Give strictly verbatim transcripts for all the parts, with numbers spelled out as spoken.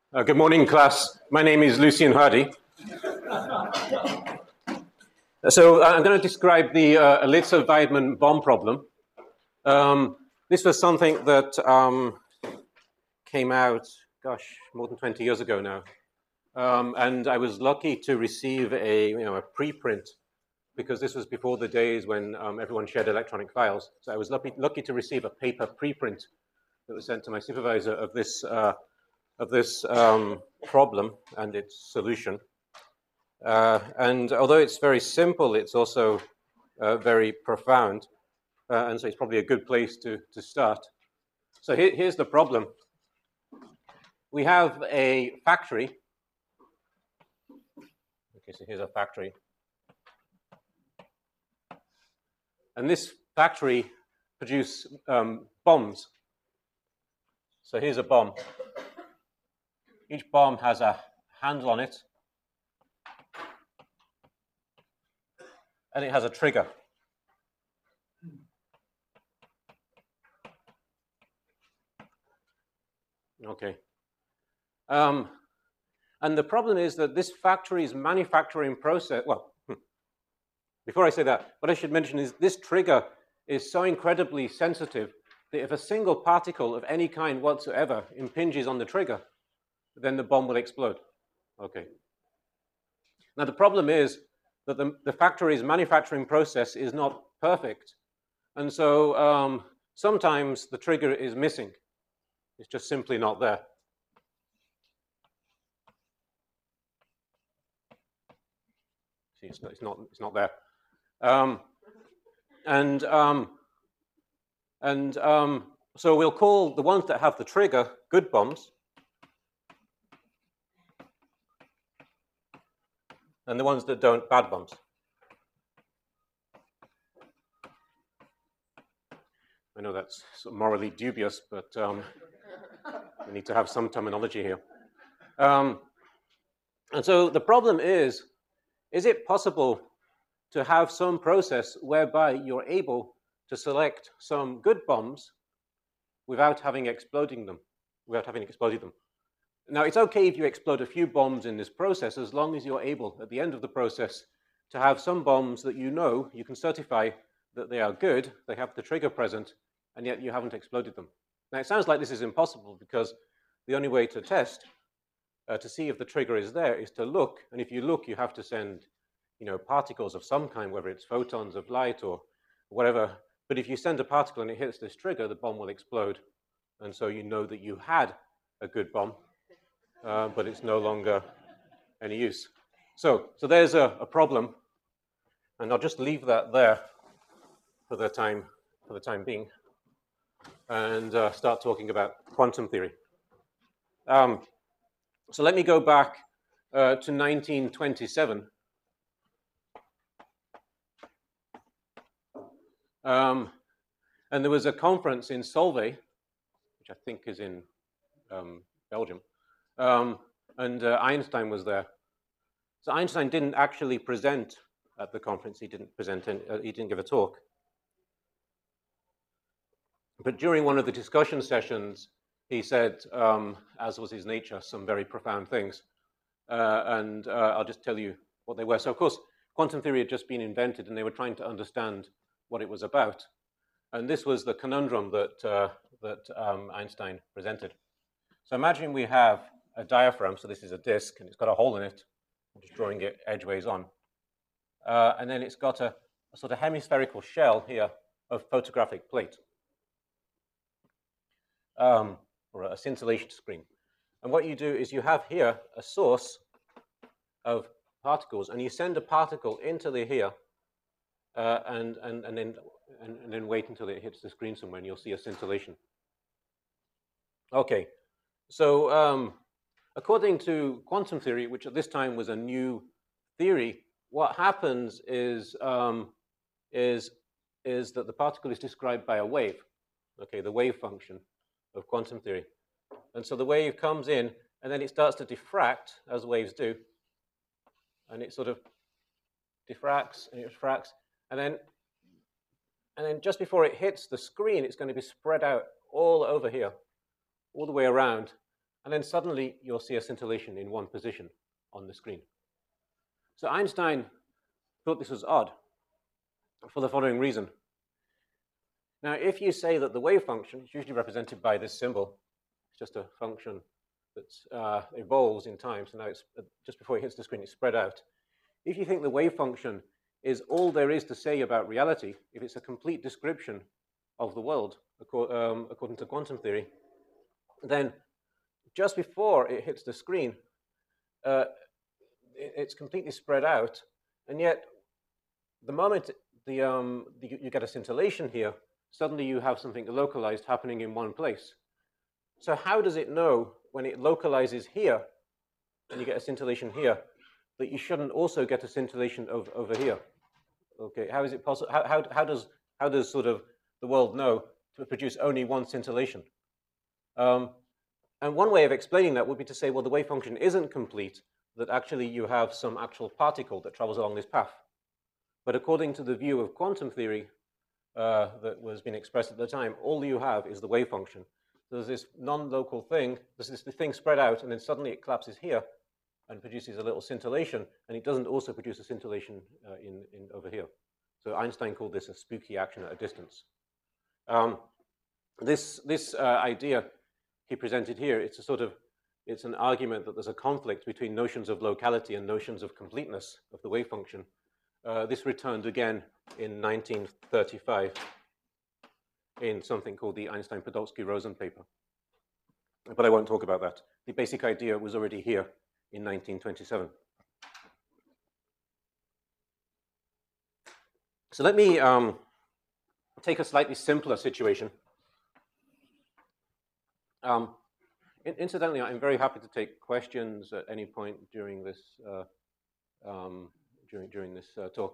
Uh, good morning, class. My name is Lucian Hardy. So uh, I'm going to describe the uh, Elitzer-Weidmann bomb problem. Um, this was something that um, came out, gosh, more than twenty years ago now. Um, and I was lucky to receive a, you know, a preprint because this was before the days when um, everyone shared electronic files. So I was lucky, lucky to receive a paper preprint that was sent to my supervisor of this uh, of this um, problem and its solution. Uh, and although it's very simple, it's also uh, very profound. Uh, and so it's probably a good place to, to start. So here, here's the problem. We have a factory. Okay, so here's a factory. And this factory produces um, bombs. So here's a bomb. Each bomb has a handle on it. And it has a trigger. Okay. Um, and the problem is that this factory's manufacturing process, well, before I say that, what I should mention is this trigger is so incredibly sensitive that if a single particle of any kind whatsoever impinges on the trigger, then the bomb will explode. Okay. Now, the problem is that the, the factory's manufacturing process is not perfect. And so um, sometimes the trigger is missing. It's just simply not there. See, it's not, it's not, it's not there. Um, and um, and um, so we'll call the ones that have the trigger good bombs. And the ones that don't, bad bombs. I know that's sort of morally dubious, but um, we need to have some terminology here. Um, and so the problem is, is it possible to have some process whereby you're able to select some good bombs without having exploding them, without having exploded them? Now, it's okay if you explode a few bombs in this process as long as you're able, at the end of the process, to have some bombs that you know, you can certify that they are good, they have the trigger present, and yet you haven't exploded them. Now, it sounds like this is impossible because the only way to test, uh, to see if the trigger is there, is to look. And if you look, you have to send, you know, particles of some kind, whether it's photons of light or whatever. But if you send a particle and it hits this trigger, the bomb will explode. And so you know that you had a good bomb, uh, but it's no longer any use. So, so there's a, a problem. And I'll just leave that there for the time, for the time being, and uh, start talking about quantum theory. Um, so let me go back uh, to nineteen twenty-seven. Um, and there was a conference in Solvay, which I think is in um, Belgium, um, and uh, Einstein was there. So Einstein didn't actually present at the conference. He didn't present, any, uh, he didn't give a talk. But during one of the discussion sessions, he said, um, as was his nature, some very profound things. Uh, and uh, I'll just tell you what they were. So, of course, quantum theory had just been invented, and they were trying to understand what it was about. And this was the conundrum that, uh, that um, Einstein presented. So imagine we have a diaphragm. So this is a disk, and it's got a hole in it. I'm just drawing it edgeways on. Uh, and then it's got a, a sort of hemispherical shell here of photographic plate. Um, or a scintillation screen. And what you do is you have here a source of particles, and you send a particle into the here, uh, and, and, and, then, and, and then wait until it hits the screen somewhere, and you'll see a scintillation. Okay, so um, according to quantum theory, which at this time was a new theory, what happens is, um, is, is that the particle is described by a wave, okay, the wave function of quantum theory. And so the wave comes in, and then it starts to diffract, as waves do, and it sort of diffracts and it diffracts, and then, and then just before it hits the screen, it's going to be spread out all over here, all the way around, and then suddenly you'll see a scintillation in one position on the screen. So Einstein thought this was odd for the following reason. Now, if you say that the wave function is usually represented by this symbol, it's just a function that uh, evolves in time, so now it's uh, just before it hits the screen, it's spread out. If you think the wave function is all there is to say about reality, if it's a complete description of the world, um, according to quantum theory, then just before it hits the screen, uh, it, it's completely spread out, and yet the moment the, um, the, you get a scintillation here, suddenly you have something localized happening in one place. So how does it know when it localizes here, and you get a scintillation here, that you shouldn't also get a scintillation over, over here? Okay, how is it possible? How, how, how, does, how does sort of the world know to produce only one scintillation? Um, and one way of explaining that would be to say, well, the wave function isn't complete, that actually you have some actual particle that travels along this path. But according to the view of quantum theory uh, that was being expressed at the time, all you have is the wave function. So there's this non-local thing, there's this thing spread out, and then suddenly it collapses here and produces a little scintillation, and it doesn't also produce a scintillation uh, in, in over here. So Einstein called this a spooky action at a distance. Um, this this uh, idea he presented here, it's a sort of, it's an argument that there's a conflict between notions of locality and notions of completeness of the wave function. Uh, this returned again in nineteen thirty-five in something called the Einstein-Podolsky-Rosen paper. But I won't talk about that. The basic idea was already here in nineteen twenty-seven. So let me um, take a slightly simpler situation. Um, in incidentally, I'm very happy to take questions at any point during this uh, um, during during this uh, talk.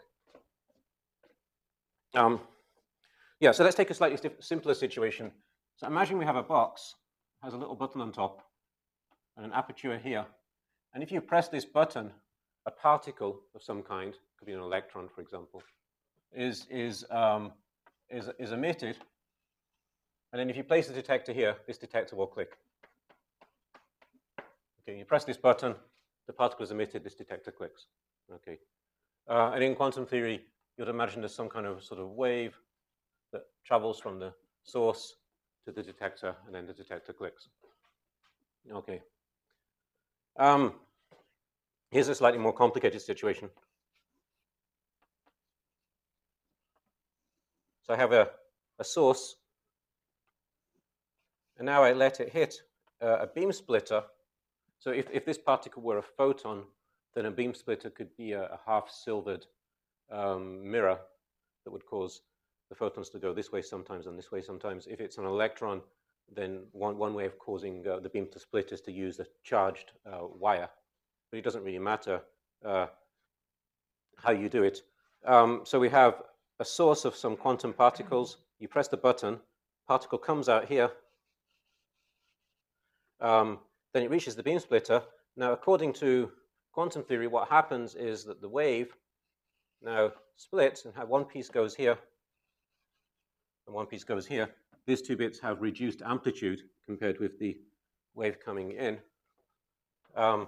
Um, yeah, so let's take a slightly simpler situation. So imagine we have a box, has a little button on top, and an aperture here. And if you press this button, a particle of some kind, could be an electron, for example, is is um, is is emitted. And then if you place the detector here, this detector will click. Okay, you press this button, the particle is emitted, this detector clicks. Okay, uh, and in quantum theory, you'd imagine there's some kind of sort of wave that travels from the source to the detector, and then the detector clicks. Okay. Um, here's a slightly more complicated situation. So I have a, a source, and now I let it hit uh, a beam splitter. So if, if this particle were a photon, then a beam splitter could be a, a half-silvered um, mirror that would cause the photons to go this way sometimes and this way sometimes. If it's an electron, then one, one way of causing uh, the beam to split is to use a charged uh, wire. But it doesn't really matter uh, how you do it. Um, so we have a source of some quantum particles. You press the button, particle comes out here. Um, then it reaches the beam splitter. Now, according to quantum theory, what happens is that the wave now splits, and how one piece goes here, and one piece goes here. These two bits have reduced amplitude compared with the wave coming in. Um,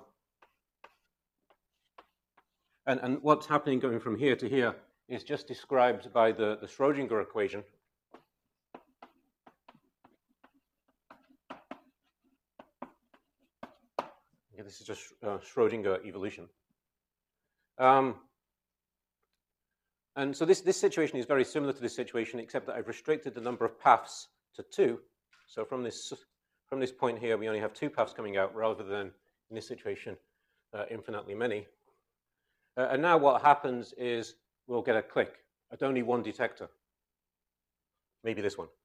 and, and what's happening going from here to here is just described by the, the Schrodinger equation. Yeah, this is just uh, Schrodinger evolution. Um, and so this, this situation is very similar to this situation, except that I've restricted the number of paths to two. So from this, from this point here, we only have two paths coming out, rather than, in this situation, uh, infinitely many. Uh, and now what happens is we'll get a click at only one detector. Maybe this one.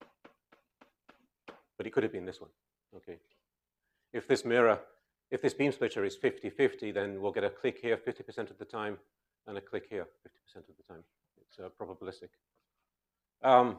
But it could have been this one. Okay. If this mirror, if this beam splitter is fifty fifty, then we'll get a click here fifty percent of the time and a click here fifty percent of the time. It's uh, probabilistic. Um,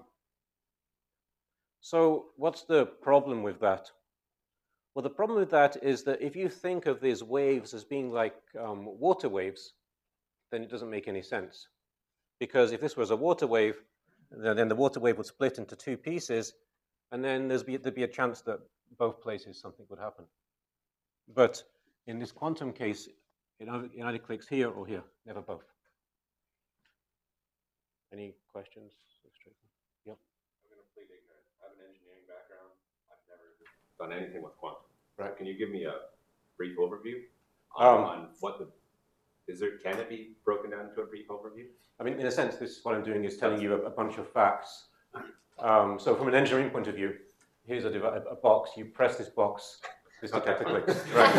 so what's the problem with that? Well, the problem with that is that if you think of these waves as being like um, water waves, then it doesn't make any sense. Because if this was a water wave, then the water wave would split into two pieces, and then there's be, there'd be a chance that both places something would happen. But in this quantum case, it either, it either clicks here or here, never both. Any questions? Yep. I'm going to plead ignorant. I have an engineering background. I've never done anything with quantum. Right. So can you give me a brief overview on, um, on what the, is there, can it be broken down into a brief overview? I mean, in a sense, this what I'm doing is telling you a, a bunch of facts. Um, so from an engineering point of view, here's a, a box. You press this box, this detector Okay. clicks. Right.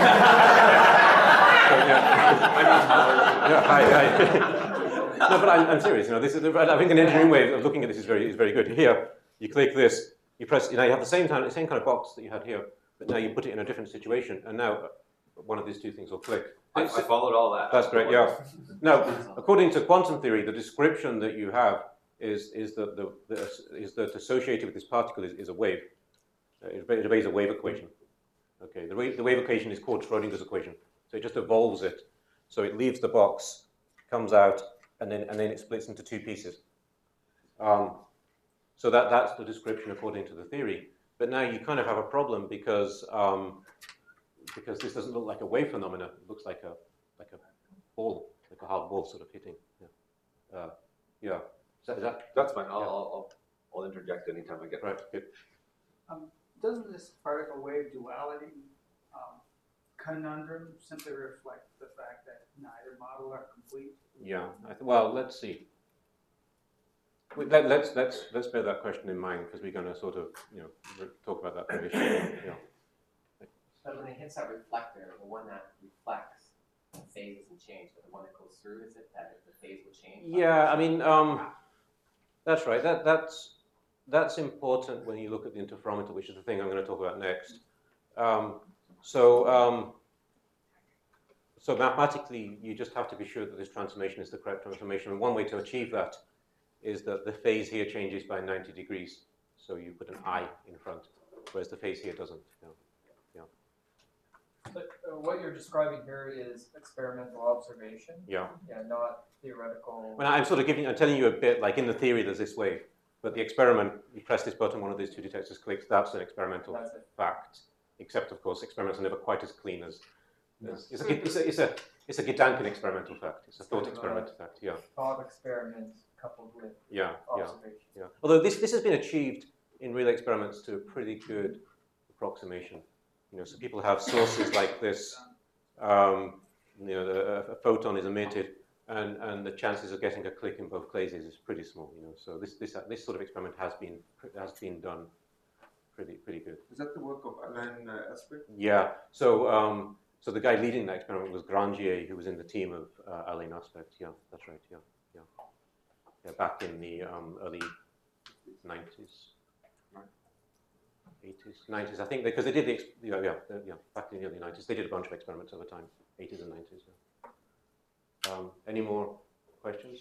So, yeah. yeah, hi, hi. No, but I'm, I'm serious. You know, this is. I think an engineering way of looking at this is very is very good. Here, you click this. You press. You know, you have the same kind of, same kind of box that you had here, but now you put it in a different situation, and now one of these two things will click. I, I followed all that. That's great. Yeah. Now, according to quantum theory, the description that you have is is that the, the is that associated with this particle is, is a wave. Uh, it obeys a wave equation. Okay. The wave the wave equation is called Schrodinger's equation. So it just evolves it. So it leaves the box, comes out, and then and then it splits into two pieces. Um, so that that's the description according to the theory. But now you kind of have a problem because um, because this doesn't look like a wave phenomena. It looks like a like a ball, like a hard ball sort of hitting. Yeah. Uh, yeah. Is that, is that, That's fine. I'll, yeah. I'll, I'll interject anytime I get right? Good. Um, doesn't this particle wave duality um, conundrum simply reflect the fact that neither model are complete? Yeah. I th well, let's see. Wait, let, let's let's let's bear that question in mind because we're going to sort of you know talk about that very shortly. Yeah. But when it hits that reflector, the one that reflects phases and change, but the one that goes through, is it that the phase will change? Yeah, I mean, um, that's right. That that's that's important when you look at the interferometer, which is the thing I'm going to talk about next. Um, so um, so mathematically, you just have to be sure that this transformation is the correct transformation. And one way to achieve that is that the phase here changes by ninety degrees. So you put an I in front, whereas the phase here doesn't. You know. But uh, what you're describing here is experimental observation. Yeah. Yeah, not theoretical. Well, I'm sort of giving, I'm telling you a bit, like in the theory there's this wave, but the experiment, you press this button, one of these two detectors clicks, that's an experimental That's it. fact. Except, of course, experiments are never quite as clean as, as it's, a, it's, a, it's, a, it's a Gedanken experimental fact. It's a thought experimental fact, yeah. Thought experiment coupled with Yeah, yeah, observation. yeah. Although this, this has been achieved in real experiments to a pretty good approximation. You know, so people have sources like this, um, you know, a, a photon is emitted, and, and the chances of getting a click in both places is pretty small. You know, so this this this sort of experiment has been has been done pretty pretty good. Is that the work of Alain uh, Aspect? Yeah. So um, so the guy leading that experiment was Grandier, who was in the team of uh, Alain Aspect. Yeah, that's right. Yeah, yeah, yeah. Back in the um, early nineties. eighties, nineties, I think, because they did the, yeah, yeah, yeah, back in the early nineties, they did a bunch of experiments over time, eighties and nineties. Yeah. Um, any more questions?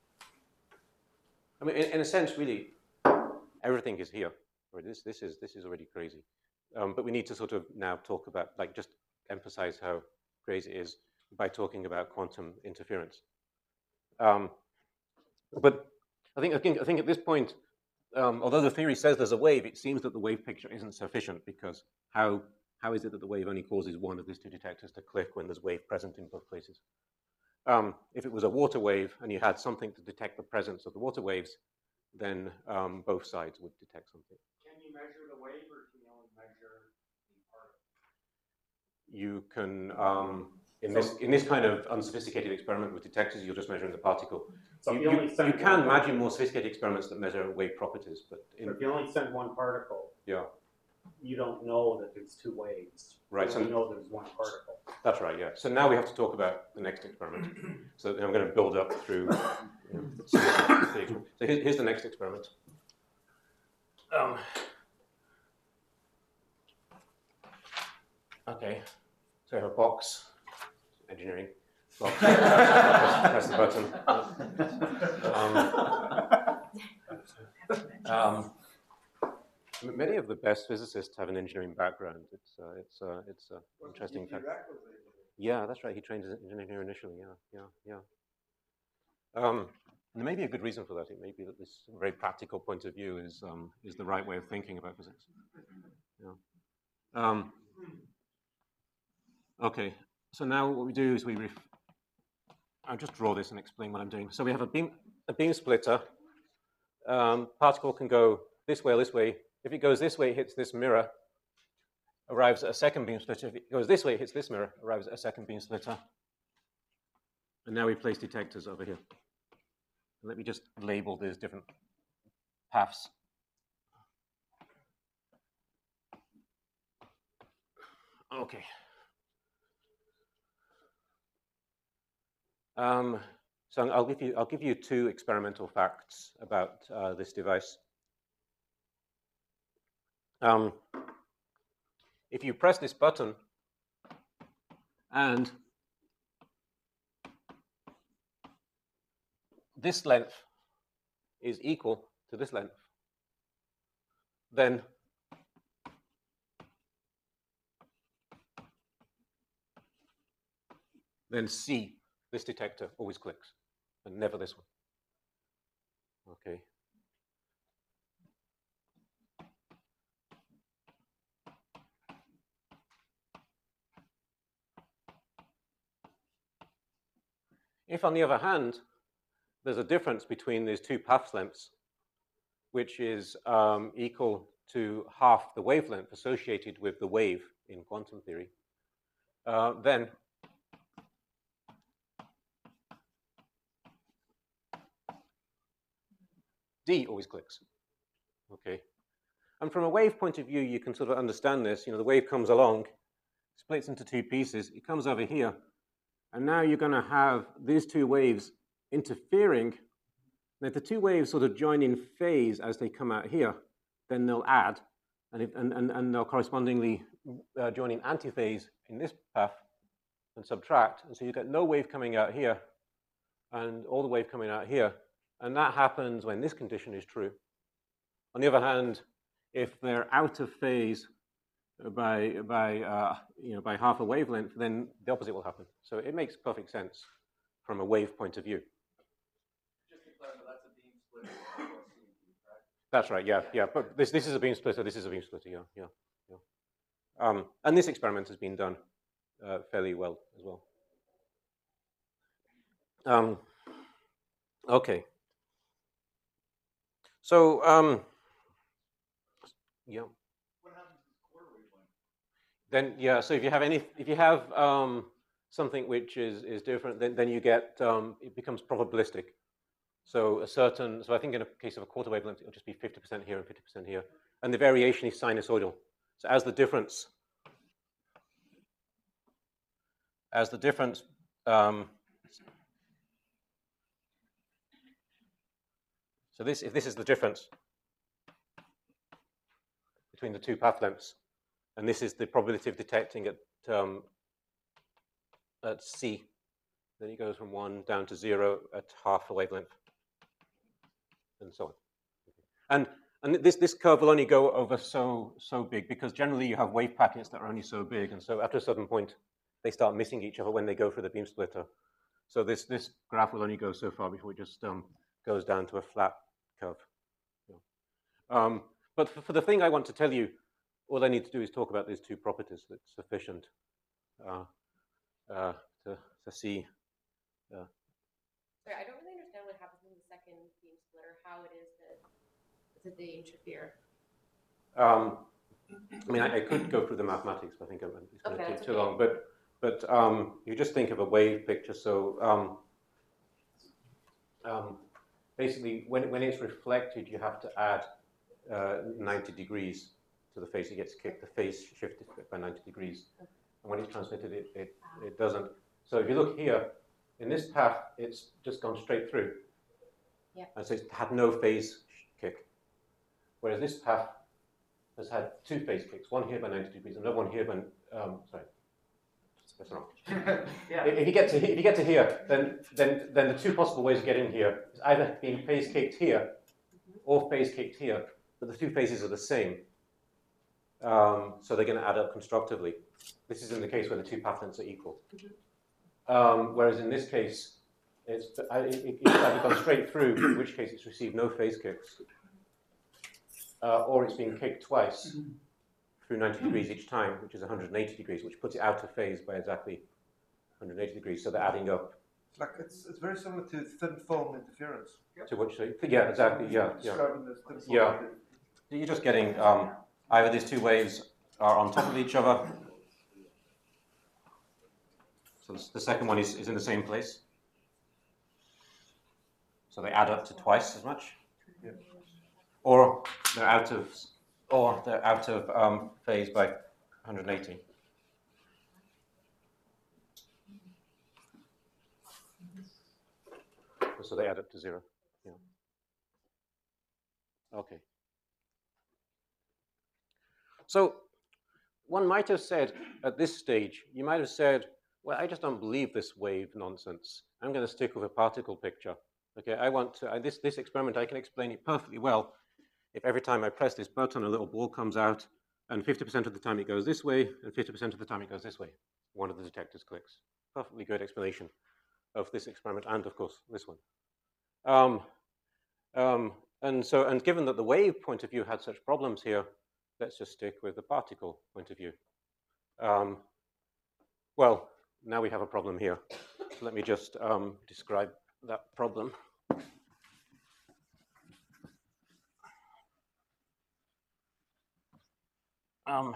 I mean, in, in a sense, really, everything is here. Right? This, this is, this is already crazy. Um, but we need to sort of now talk about, like, just emphasize how crazy it is by talking about quantum interference. Um, but I think, I think, I think at this point, Um, although the theory says there's a wave, it seems that the wave picture isn't sufficient because how, how is it that the wave only causes one of these two detectors to click when there's wave present in both places? Um, if it was a water wave and you had something to detect the presence of the water waves, then um, both sides would detect something. Can you measure the wave, or can you only measure the particle? You can, um, in this in this kind of unsophisticated experiment with detectors, you're just measuring the particle. So you, if you, you, only send you can one imagine more sophisticated experiments that measure wave properties, but in, So if you only send one particle, yeah, you don't know that there's two waves. right. You So only know there's one particle. that's right. Yeah. So now we have to talk about the next experiment. So I'm going to build up through. You know, so here's, here's the next experiment. Um, okay. So I have a box. Engineering. Box. press, press the button. Um, um, many of the best physicists have an engineering background. It's uh, it's uh, it's uh, interesting fact. Yeah, that's right. He trained as an engineer initially. Yeah, yeah, yeah. Um, and there may be a good reason for that. It may be that this very practical point of view is um, is the right way of thinking about physics. Yeah. Um, okay, so now what we do is we, ref I'll just draw this and explain what I'm doing. So we have a beam, a beam splitter. Um, particle can go this way or this way. If it goes this way, it hits this mirror, arrives at a second beam splitter. If it goes this way, it hits this mirror, arrives at a second beam splitter. And now we place detectors over here. Let me just label these different paths. Okay. Um, so I'll give you I'll give you two experimental facts about uh, this device. Um, if you press this button and this length is equal to this length, then then C, this detector, always clicks, and never this one. Okay. If, on the other hand, there's a difference between these two path lengths, which is um, equal to half the wavelength associated with the wave in quantum theory, uh, then D always clicks. Okay. And from a wave point of view, you can sort of understand this. You know, the wave comes along, splits into two pieces. It comes over here. And now you're going to have these two waves interfering. And if the two waves sort of join in phase as they come out here, then they'll add. And, if, and, and, and they'll correspondingly uh, join in antiphase in this path and subtract. And so you get no wave coming out here and all the wave coming out here. And that happens when this condition is true. On the other hand, if they're out of phase by, by, uh, you know, by half a wavelength, then the opposite will happen. So it makes perfect sense from a wave point of view. Just to clarify, that's a beam splitter, not a C M P, correct? That's right, yeah, yeah. But this, this is a beam splitter, this is a beam splitter, yeah, yeah, yeah. Um, and this experiment has been done uh, fairly well as well. Um, okay. So, um, yeah. What happens to the quarter wavelength? Then, yeah, so if you have any, if you have um, something which is, is different, then, then you get, um, it becomes probabilistic. So a certain, so I think in a case of a quarter wavelength, it'll just be fifty percent here and fifty percent here. And the variation is sinusoidal. So as the difference, as the difference, um, so this, if this is the difference between the two path lengths, and this is the probability of detecting at, um, at C, then it goes from one down to zero at half a wavelength, and so on. And, and this, this curve will only go over so, so big, because generally you have wave packets that are only so big, and so after a certain point, they start missing each other when they go through the beam splitter. So this, this graph will only go so far before it just um, goes down to a flat curve. Um, but for, for the thing I want to tell you, all I need to do is talk about these two properties. That's sufficient uh, uh, to, to see. Uh, Sorry, I don't really understand what happens in the second beam splitter, how it is that, that they interfere. um, I mean, I, I could go through the mathematics, but I think I'm, it's going to Okay, take that's too okay. long. But, but um, you just think of a wave picture. So um, um, basically, when, when it's reflected, you have to add uh, ninety degrees to the phase. It gets kicked, the phase shifted by ninety degrees. And when it's transmitted, it, it, it doesn't. So if you look here, in this path, it's just gone straight through. Yeah. And so it's had no phase kick. Whereas this path has had two phase kicks, one here by ninety degrees, another one here by, um, sorry, that's wrong. Yeah. If you get to if you get to here, then then then the two possible ways of getting here is either being phase kicked here or phase kicked here, but the two phases are the same. Um, so they're going to add up constructively. This is in the case where the two path lengths are equal. Um, whereas in this case, it's, it, it, it's either gone straight through, in which case it's received no phase kicks, uh, or it's been kicked twice, through ninety degrees each time, which is one hundred eighty degrees, which puts it out of phase by exactly one hundred eighty degrees. So they're adding up It's like it's, it's very similar to thin film interference. to which they, yeah, exactly, yeah, yeah. Describing this thin film Yeah. interference. So you're just getting um, either these two waves are on top of each other. So this, the second one is, is in the same place. So they add up to twice as much. Yeah. Or they're out of, or they're out of um, phase by one hundred eighty. So they add up to zero. Yeah. Okay. So one might have said at this stage, you might have said, well, I just don't believe this wave nonsense. I'm going to stick with a particle picture. Okay, I want to, I, this, this experiment, I can explain it perfectly well if every time I press this button, a little ball comes out, and fifty percent of the time it goes this way, and fifty percent of the time it goes this way. One of the detectors clicks. Perfectly good explanation of this experiment, and of course, this one. Um, um, and so, and given that the wave point of view had such problems here, let's just stick with the particle point of view. Um, well, now we have a problem here. So let me just um, describe that problem. Um,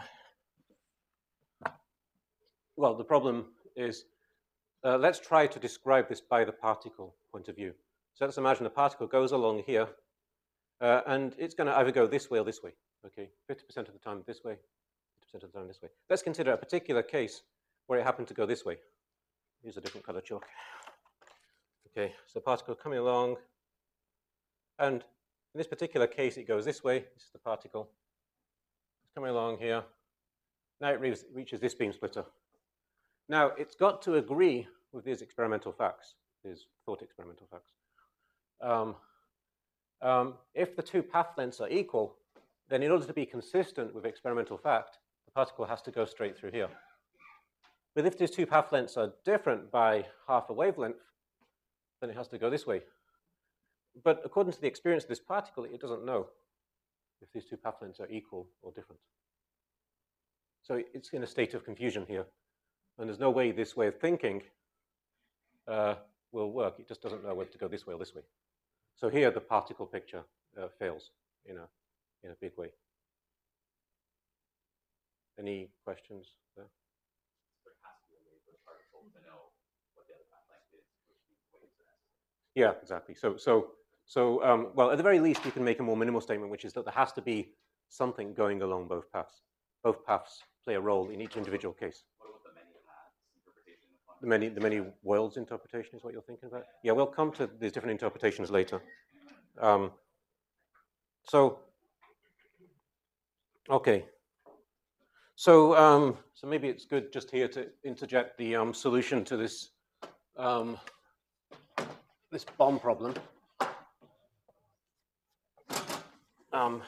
well, the problem is, uh, let's try to describe this by the particle point of view. So let's imagine a particle goes along here, uh, and it's going to either go this way or this way. Okay, fifty percent of the time this way, fifty percent of the time this way. Let's consider a particular case where it happened to go this way. Use a different color chalk. Okay, so particle coming along, and in this particular case, it goes this way. This is the particle. It's coming along here. Now it re reaches this beam splitter. Now, it's got to agree with these experimental facts, these thought experimental facts. Um, um, if the two path lengths are equal, then in order to be consistent with experimental fact, the particle has to go straight through here. But if these two path lengths are different by half a wavelength, then it has to go this way. But according to the experience of this particle, it doesn't know if these two path lengths are equal or different. So it's in a state of confusion here. And there's no way this way of thinking uh, will work. It just doesn't know whether to go this way or this way. So here the particle picture uh, fails in a, in a big way. Any questions there? There has to be a way for the particle to know what the other path length is, which waves are. Yeah, exactly. So, so, so um, well, at the very least, you can make a more minimal statement, which is that there has to be something going along both paths. Both paths play a role in each individual case. What about the many paths interpretation of quantum? The many, the many worlds interpretation is what you're thinking about? Yeah, we'll come to these different interpretations later. Um, so, okay. So, um, so maybe it's good just here to interject the um, solution to this um, this bomb problem. Um,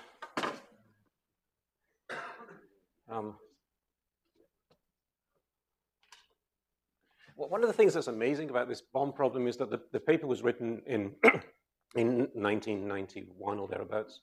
um, well, one of the things that's amazing about this bomb problem is that the, the paper was written in in nineteen ninety-one or thereabouts,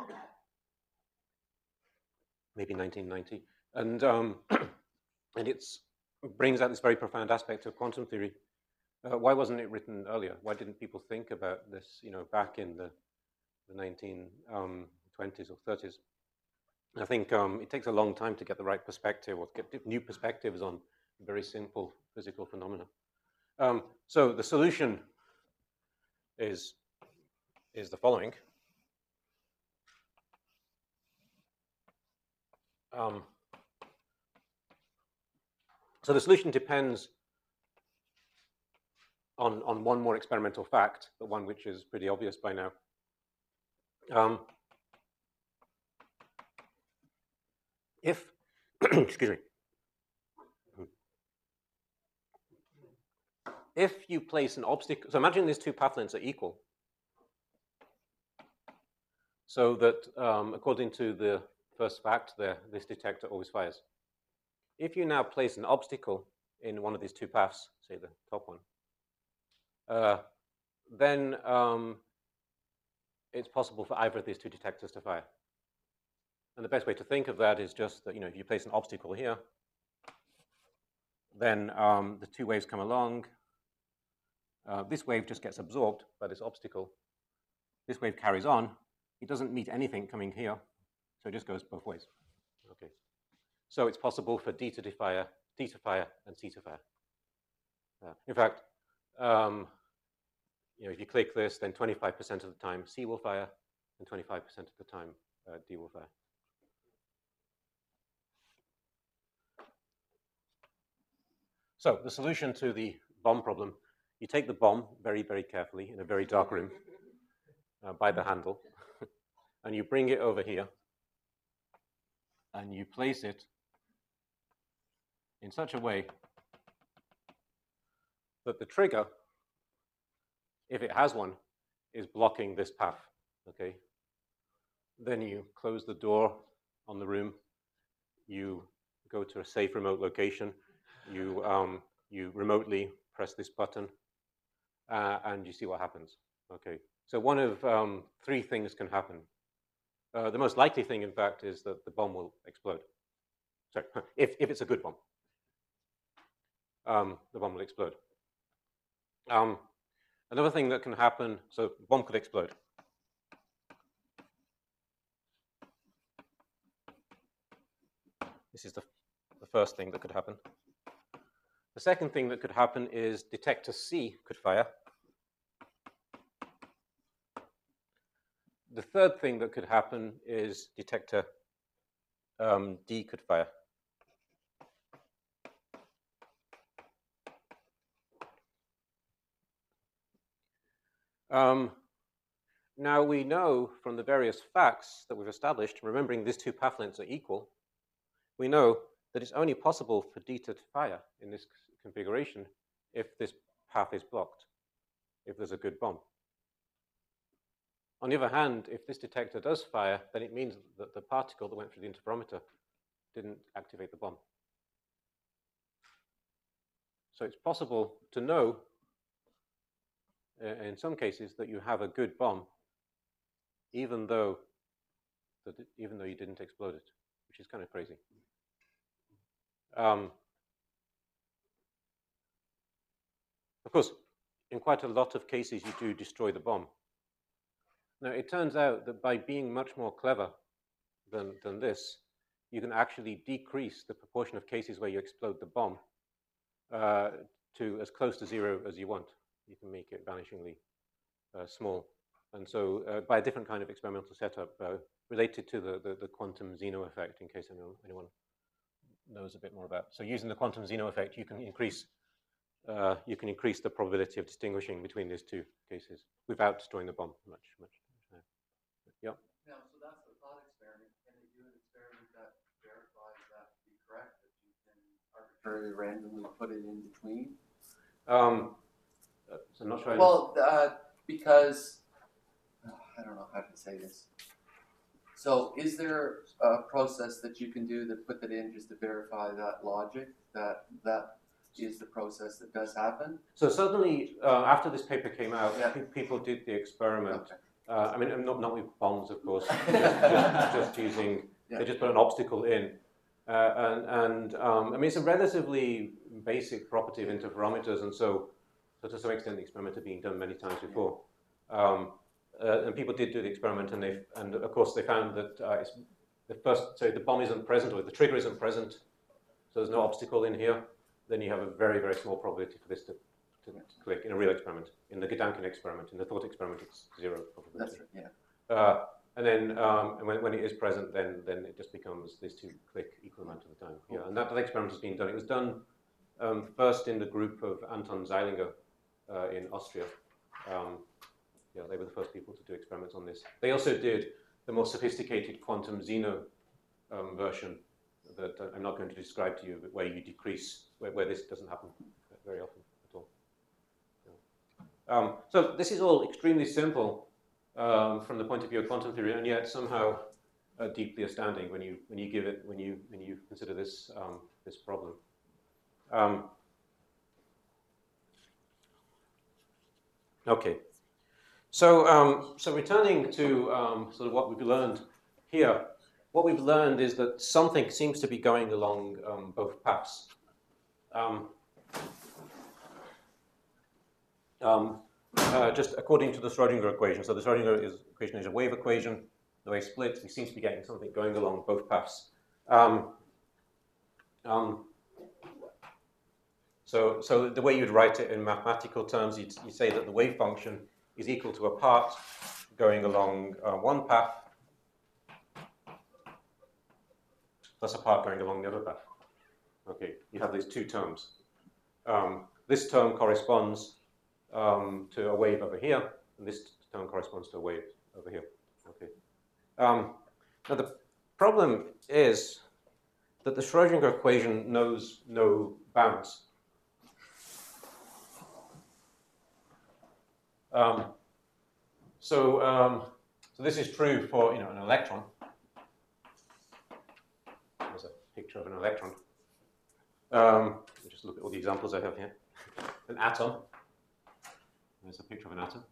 maybe nineteen ninety, and um, and it's brings out this very profound aspect of quantum theory. Uh, why wasn't it written earlier? Why didn't people think about this, you know, back in the, the nineteen twenties or thirties? I think um, it takes a long time to get the right perspective or get new perspectives on very simple physical phenomena. Um, so the solution is, is the following. Um, so the solution depends on, on one more experimental fact, but one which is pretty obvious by now. Um, if, excuse me, if you place an obstacle, so imagine these two path lengths are equal, so that um, according to the first fact there, this detector always fires. If you now place an obstacle in one of these two paths, say the top one, uh, then um, it's possible for either of these two detectors to fire. And the best way to think of that is just that, you know, if you place an obstacle here, then um, the two waves come along. Uh, this wave just gets absorbed by this obstacle. This wave carries on. It doesn't meet anything coming here, so it just goes both ways. Okay. So it's possible for D to fire, D to fire, and C to fire. Uh, in fact, um, you know, if you click this, then twenty-five percent of the time C will fire, and twenty-five percent of the time uh, D will fire. So the solution to the bomb problem, you take the bomb very, very carefully in a very dark room uh, by the handle, and you bring it over here, and you place it in such a way that the trigger, if it has one, is blocking this path, okay? Then you close the door on the room, you go to a safe remote location, you, um, you remotely press this button, uh, and you see what happens, okay? So one of um, three things can happen. Uh, the most likely thing, in fact, is that the bomb will explode. Sorry, if, if it's a good bomb, um, the bomb will explode. Um, another thing that can happen, so the bomb could explode. This is the, the first thing that could happen. The second thing that could happen is detector C could fire. The third thing that could happen is detector um, D could fire. Um, now we know from the various facts that we've established, remembering these two path lengths are equal, we know that it's only possible for D to fire in this configuration if this path is blocked, if there's a good bomb. On the other hand, if this detector does fire, then it means that the particle that went through the interferometer didn't activate the bomb. So it's possible to know, uh, in some cases, that you have a good bomb, even though, that it, even though you didn't explode it, which is kind of crazy. Um, of course, in quite a lot of cases, you do destroy the bomb. Now, it turns out that by being much more clever than, than this, you can actually decrease the proportion of cases where you explode the bomb uh, to as close to zero as you want. You can make it vanishingly uh, small. And so uh, by a different kind of experimental setup uh, related to the, the, the quantum Zeno effect, in case anyone, anyone knows a bit more about. So using the quantum Zeno effect, you can increase uh, you can increase the probability of distinguishing between these two cases without destroying the bomb much, much. Yeah. Now, so that's the thought experiment. Can they do an experiment that verifies that to be correct, that you can arbitrarily randomly put it in between? Um, uh, so I'm not sure. Well, uh, because uh, I don't know how to say this. So, is there a process that you can do that put that in just to verify that logic, that that is the process that does happen? So suddenly, uh, after this paper came out, Yeah. people did the experiment. Okay. Uh, I mean, not, not with bombs, of course, just, just, just using, Yeah. they just put an obstacle in. Uh, and, and um, I mean, it's a relatively basic property of interferometers, and so, so to some extent, the experiment had been done many times before. Um, uh, and people did do the experiment, and they, and of course, they found that uh, it's the first, so the bomb isn't present, or the trigger isn't present, so there's no obstacle in here. Then you have a very, very small probability for this to, to, to click in a real experiment. In the Gedanken experiment, in the thought experiment, it's zero probability. That's right, yeah. Uh, and then um, and when, when it is present, then then it just becomes this two click equal amount of the time. Yeah, and that, that experiment has been done. It was done um, first in the group of Anton Zeilinger uh, in Austria. Um, yeah, they were the first people to do experiments on this. They also did the more sophisticated quantum Zeno um, version that uh, I'm not going to describe to you, but where you decrease, where, where this doesn't happen very often at all. Yeah. Um, so this is all extremely simple um, from the point of view of quantum theory, and yet somehow uh, deeply astounding when you when you give it when you when you consider this um, this problem. Um, okay, so um, so returning to um, sort of what we've learned here. what we've learned is that something seems to be going along um, both paths. Um, um, uh, just according to the Schrodinger equation. So the Schrodinger is, equation is a wave equation. The wave splits. We seem to be getting something going along both paths. Um, um, so, so the way you'd write it in mathematical terms, you'd, you say that the wave function is equal to a part going along uh, one path plus a part going along the other path. Okay, you have these two terms. Um, this term corresponds um, to a wave over here, and this term corresponds to a wave over here. Okay. Um, now the problem is that the Schrodinger equation knows no bounds. Um, so, um, so this is true for you know an electron. There's a picture of an electron. Um, just look at all the examples I have here. An atom. There's a picture of an atom.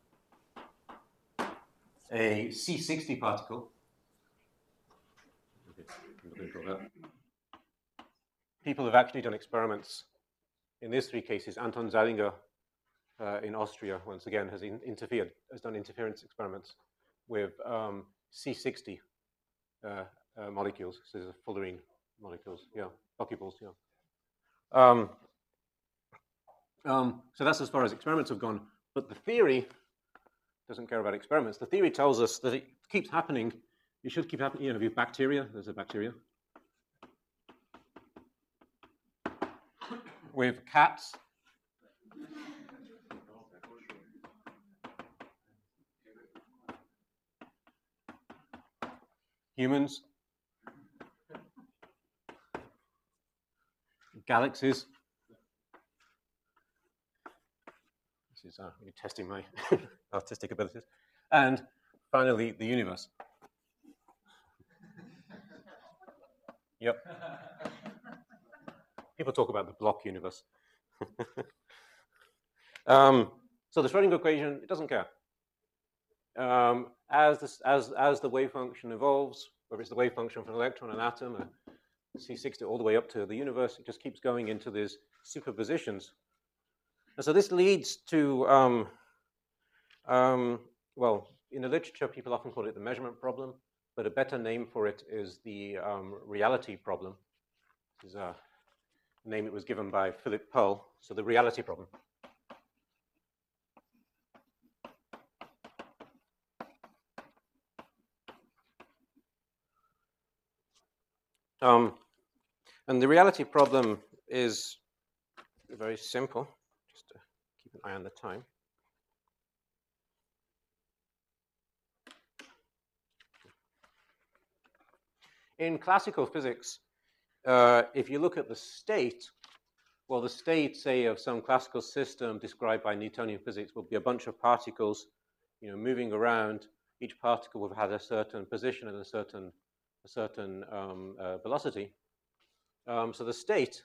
A C sixty particle. Okay, I'm not going to draw that. People have actually done experiments in these three cases. Anton Zeilinger uh, in Austria, once again, has in interfered, has done interference experiments with um, C sixty uh, uh, molecules. So these are fullerene molecules, yeah, buckyballs, yeah. Um, um, so that's as far as experiments have gone. But the theory doesn't care about experiments. The theory tells us that it keeps happening. It should keep happening. You know, with bacteria, there's a bacteria. With cats. Humans. Galaxies. This is uh, really testing my artistic abilities. And finally, the universe. Yep. People talk about the block universe. um, so the Schrodinger equation, it doesn't care. Um, as, this, as, as the wave function evolves, whether it's the wave function for an electron, an atom, a C sixty, all the way up to the universe, it just keeps going into these superpositions. And so this leads to, um, um, well, in the literature, people often call it the measurement problem, but a better name for it is the um, reality problem. This is a name it was given by Philip Pearl, so the reality problem. Um, and the reality problem is very simple, just to keep an eye on the time. In classical physics, uh, if you look at the state, well, the state, say, of some classical system described by Newtonian physics will be a bunch of particles, you know, moving around. Each particle will have had a certain position and a certain, a certain um, uh, velocity. Um, so the state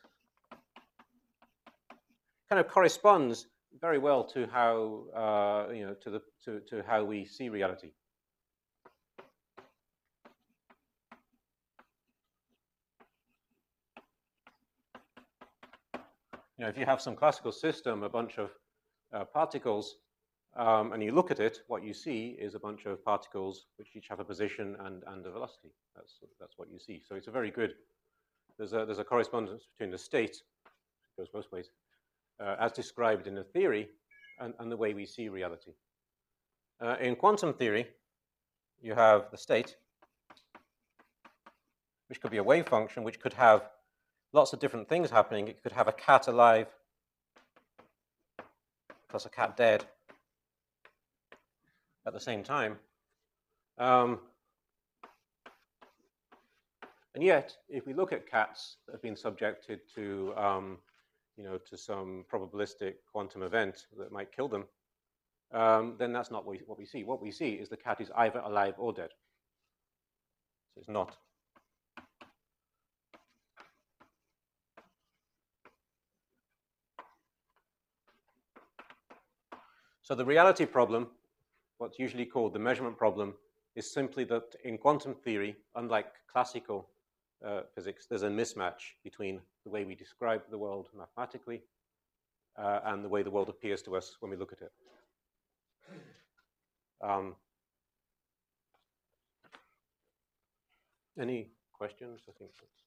kind of corresponds very well to how, uh, you know, to the to to how we see reality. You know, if you have some classical system, a bunch of uh, particles, um, and you look at it, what you see is a bunch of particles which each have a position and, and a velocity. That's, that's what you see. So it's a very good, there's a, there's a correspondence between the state, it goes both ways, uh, as described in the theory, and, and the way we see reality. Uh, in quantum theory, you have the state, which could be a wave function, which could have lots of different things happening. It could have a cat alive plus a cat dead at the same time. Um, and yet, if we look at cats that have been subjected to, um, you know, to some probabilistic quantum event that might kill them, um, then that's not what we, what we see. What we see is the cat is either alive or dead. So it's not. So the reality problem, what's usually called the measurement problem, is simply that in quantum theory, unlike classical uh, physics, there's a mismatch between the way we describe the world mathematically uh, and the way the world appears to us when we look at it. Um, any questions? I think that's...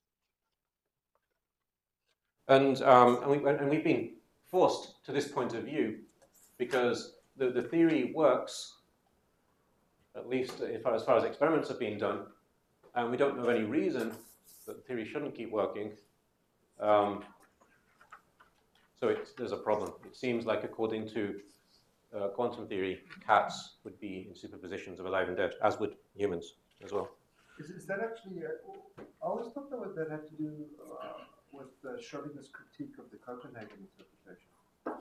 And, um, and, we, and we've been forced to this point of view because the, the theory works, at least as far, as far as experiments have been done, and we don't know of any reason that the theory shouldn't keep working. Um, so it's, there's a problem. It seems like, according to uh, quantum theory, cats would be in superpositions of alive and dead, as would humans as well. Is, is that actually, uh, I always thought that, that had to do uh, with uh, Schrödinger's critique of the Copenhagen interpretation.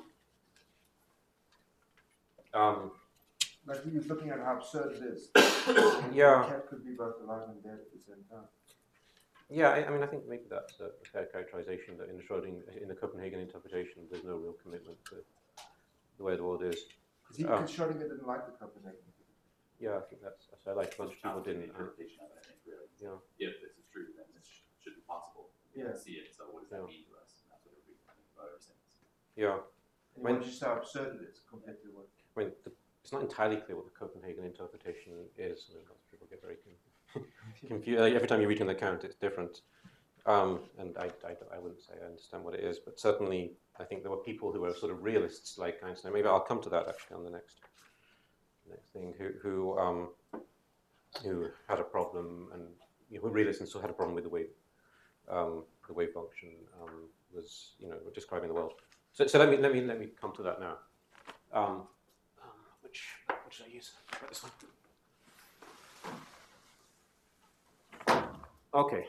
Um, Like he was looking at how absurd it is. Yeah. A cat could be both alive and dead at the same time. Yeah, I, I mean, I think maybe that's a fair characterization, that in the Schrödinger, in the Copenhagen interpretation, there's no real commitment to the way the world is. Because Oh. Schrödinger didn't like the Copenhagen. Yeah, I think that's, I like a bunch of people didn't. interpretation of it, I think, really. Yeah. If this is true, then this sh- should be possible. We Yeah. can see it, so what does that Yeah. mean to us? And that's what everybody's thinking about ever since. Yeah. And When- when just how absurd it is compared to what. I mean, the, it's not entirely clear what the Copenhagen interpretation is. I mean, lots of people get very confused. Every time you read an account, it's different. Um, and I, I, I wouldn't say I understand what it is, but certainly I think there were people who were sort of realists like Einstein. Maybe I'll come to that actually on the next next thing. Who who um, who had a problem, and you know, who realists and still had a problem with the way um, the wave function um, was, you know, describing the world. So, so let me let me let me come to that now. Um, um, which what should I use? This one. Okay.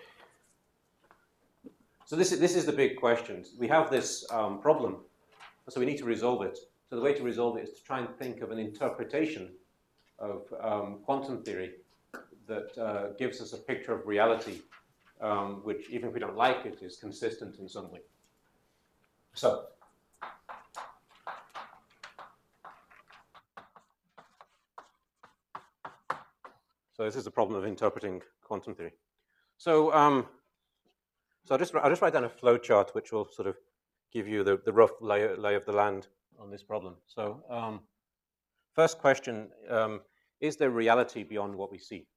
So this is, this is the big question. We have this um, problem, so we need to resolve it. So the way to resolve it is to try and think of an interpretation of um, quantum theory that uh, gives us a picture of reality, um, which, even if we don't like it, is consistent in some way. So, so this is the problem of interpreting quantum theory. So, um, So I'll just, I'll just write down a flow chart which will sort of give you the, the rough lay, lay of the land on this problem. So um, first question, um, is there reality beyond what we see?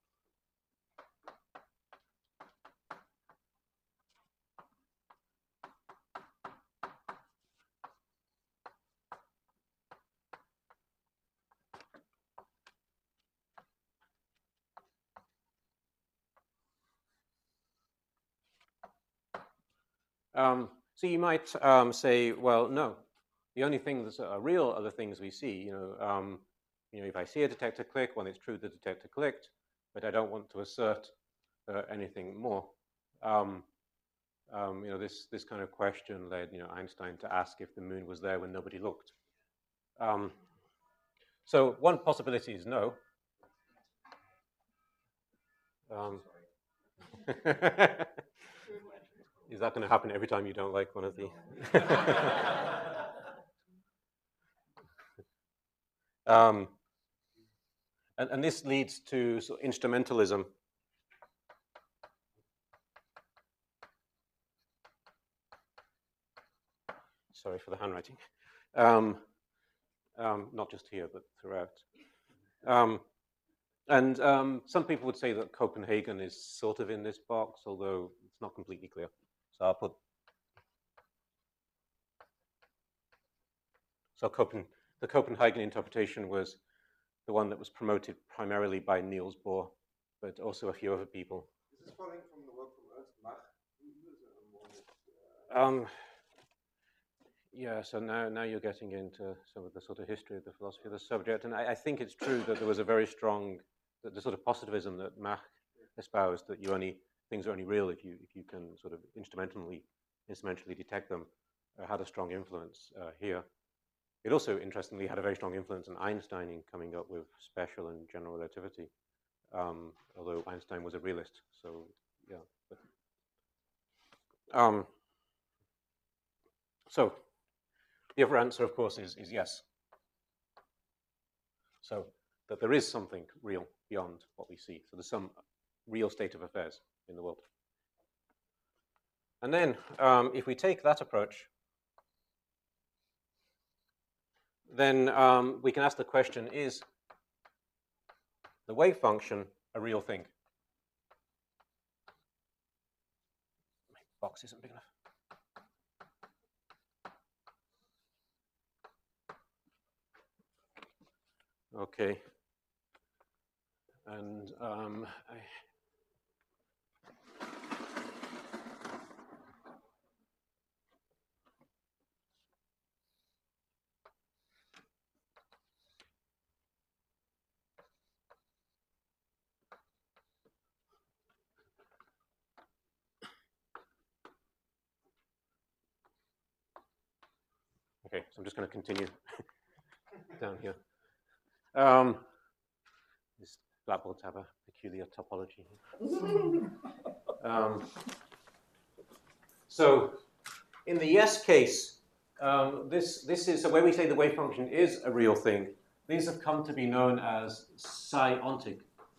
Um, so you might um, say, well, no. The only things that are real are the things we see. You know, um, you know, if I see a detector click, well, it's true the detector clicked, but I don't want to assert uh, anything more. Um, um, you know, this this kind of question led, you know, Einstein to ask if the moon was there when nobody looked. Um, so one possibility is no. Um, Is that going to happen every time you don't like one of the? um, and, and this leads to sort of instrumentalism. Sorry for the handwriting. Um, um, not just here, but throughout. Um, and um, some people would say that Copenhagen is sort of in this box, although it's not completely clear. So I'll put, so Copen, the Copenhagen interpretation was the one that was promoted primarily by Niels Bohr, but also a few other people. Is this following from the work from Ernst Mach? Um, yeah, so now, now you're getting into some of the sort of history of the philosophy of the subject, and I, I think it's true that there was a very strong, the, the sort of positivism that Mach espoused, that you only, things are only real if you if you can sort of instrumentally instrumentally detect them, uh, had a strong influence uh, here. It also, interestingly, had a very strong influence on Einstein in coming up with special and general relativity, um, although Einstein was a realist, so yeah. But, um, so the other answer, of course, is, is yes. So that there is something real beyond what we see. So there's some real state of affairs in the world. And then um, if we take that approach, then um, we can ask the question, is the wave function a real thing? My box isn't big enough. Okay. And um, I Okay, so I'm just going to continue down here. Um, these blackboards have a peculiar topology. um, so in the yes case, um, this, this is, so when we say the wave function is a real thing, these have come to be known as psi-ontic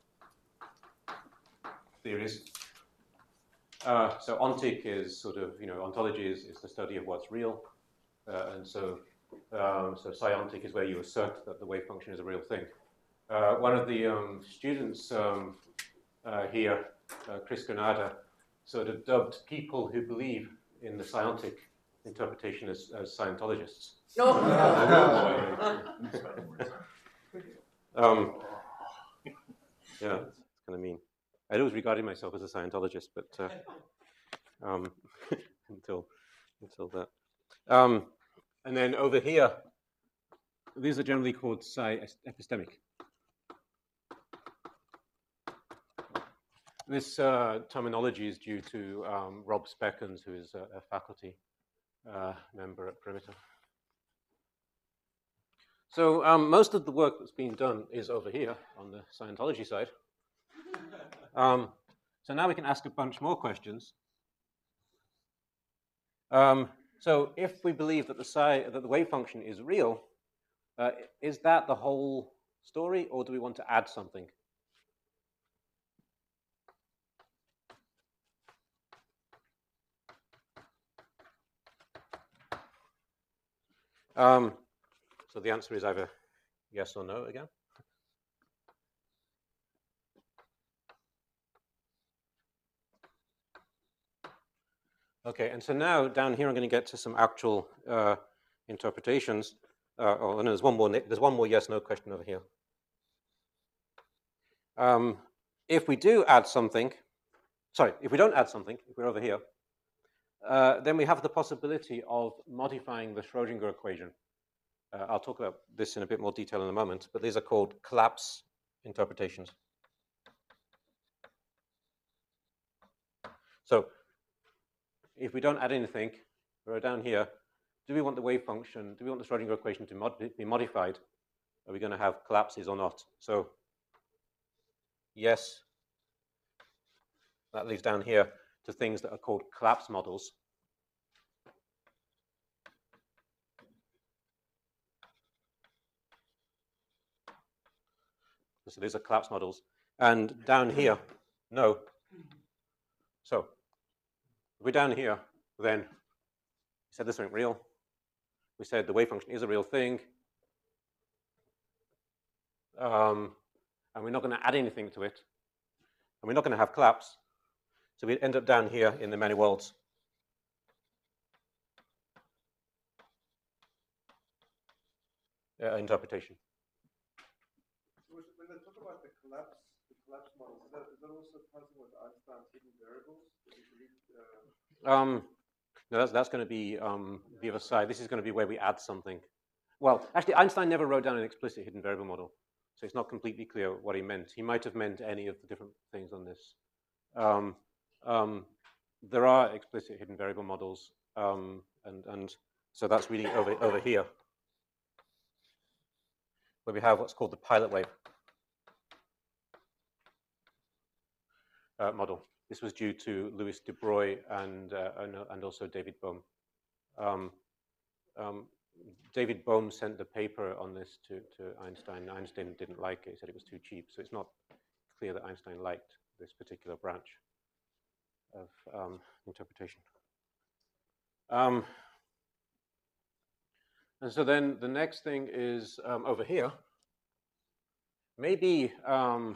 theories. Uh, so ontic is sort of, you know, ontology is, is the study of what's real. Uh, and so, um, so psi-ontic is where you assert that the wave function is a real thing. Uh, one of the um, students um, uh, here, uh, Chris Granada, sort of dubbed people who believe in the psi-ontic interpretation as, as Scientologists. No. um, yeah, it's kind of mean. I'd always regarded myself as a Scientologist, but uh, um, until until that. Um, and then over here, these are generally called psi-epistemic. This uh, terminology is due to um, Rob Speckens, who is a, a faculty uh, member at Perimeter. So um, most of the work that's been done is over here on the Scientology side. Um, so now we can ask a bunch more questions. Um, so if we believe that the psi, that the wave function is real, uh, is that the whole story, or do we want to add something? Um, so the answer is either yes or no again. Okay, and so now down here I'm going to get to some actual uh, interpretations. Uh, oh, and there's one more. There's one more yes/no question over here. Um, if we do add something, sorry, if we don't add something, if we're over here, uh, then we have the possibility of modifying the Schrodinger equation. Uh, I'll talk about this in a bit more detail in a moment, but these are called collapse interpretations. So if we don't add anything, we're down here, do we want the wave function, do we want the Schrodinger equation to mod be modified? Are we going to have collapses or not? So yes, that leads down here to things that are called collapse models. So these are collapse models. And down here, no. So if we're down here, then we said this isn't real. We said the wave function is a real thing. Um, and we're not going to add anything to it. And we're not going to have collapse. So we end up down here in the many worlds. Uh, interpretation. When they talk about the collapse, the collapse model, is that, is that also present with Einstein's hidden variables? Uh, um, no, that's, that's going to be um, the other side. This is going to be where we add something. Well, actually, Einstein never wrote down an explicit hidden variable model, so it's not completely clear what he meant. He might have meant any of the different things on this. Um, um, there are explicit hidden variable models, um, and, and so that's really over, over here, where we have what's called the pilot wave uh, model. This was due to Louis de Broglie and, uh, and, and also David Bohm. Um, um, David Bohm sent the paper on this to, to Einstein. Einstein didn't like it. He said it was too cheap. So it's not clear that Einstein liked this particular branch of um, interpretation. Um, and so then the next thing is um, over here. Maybe, um,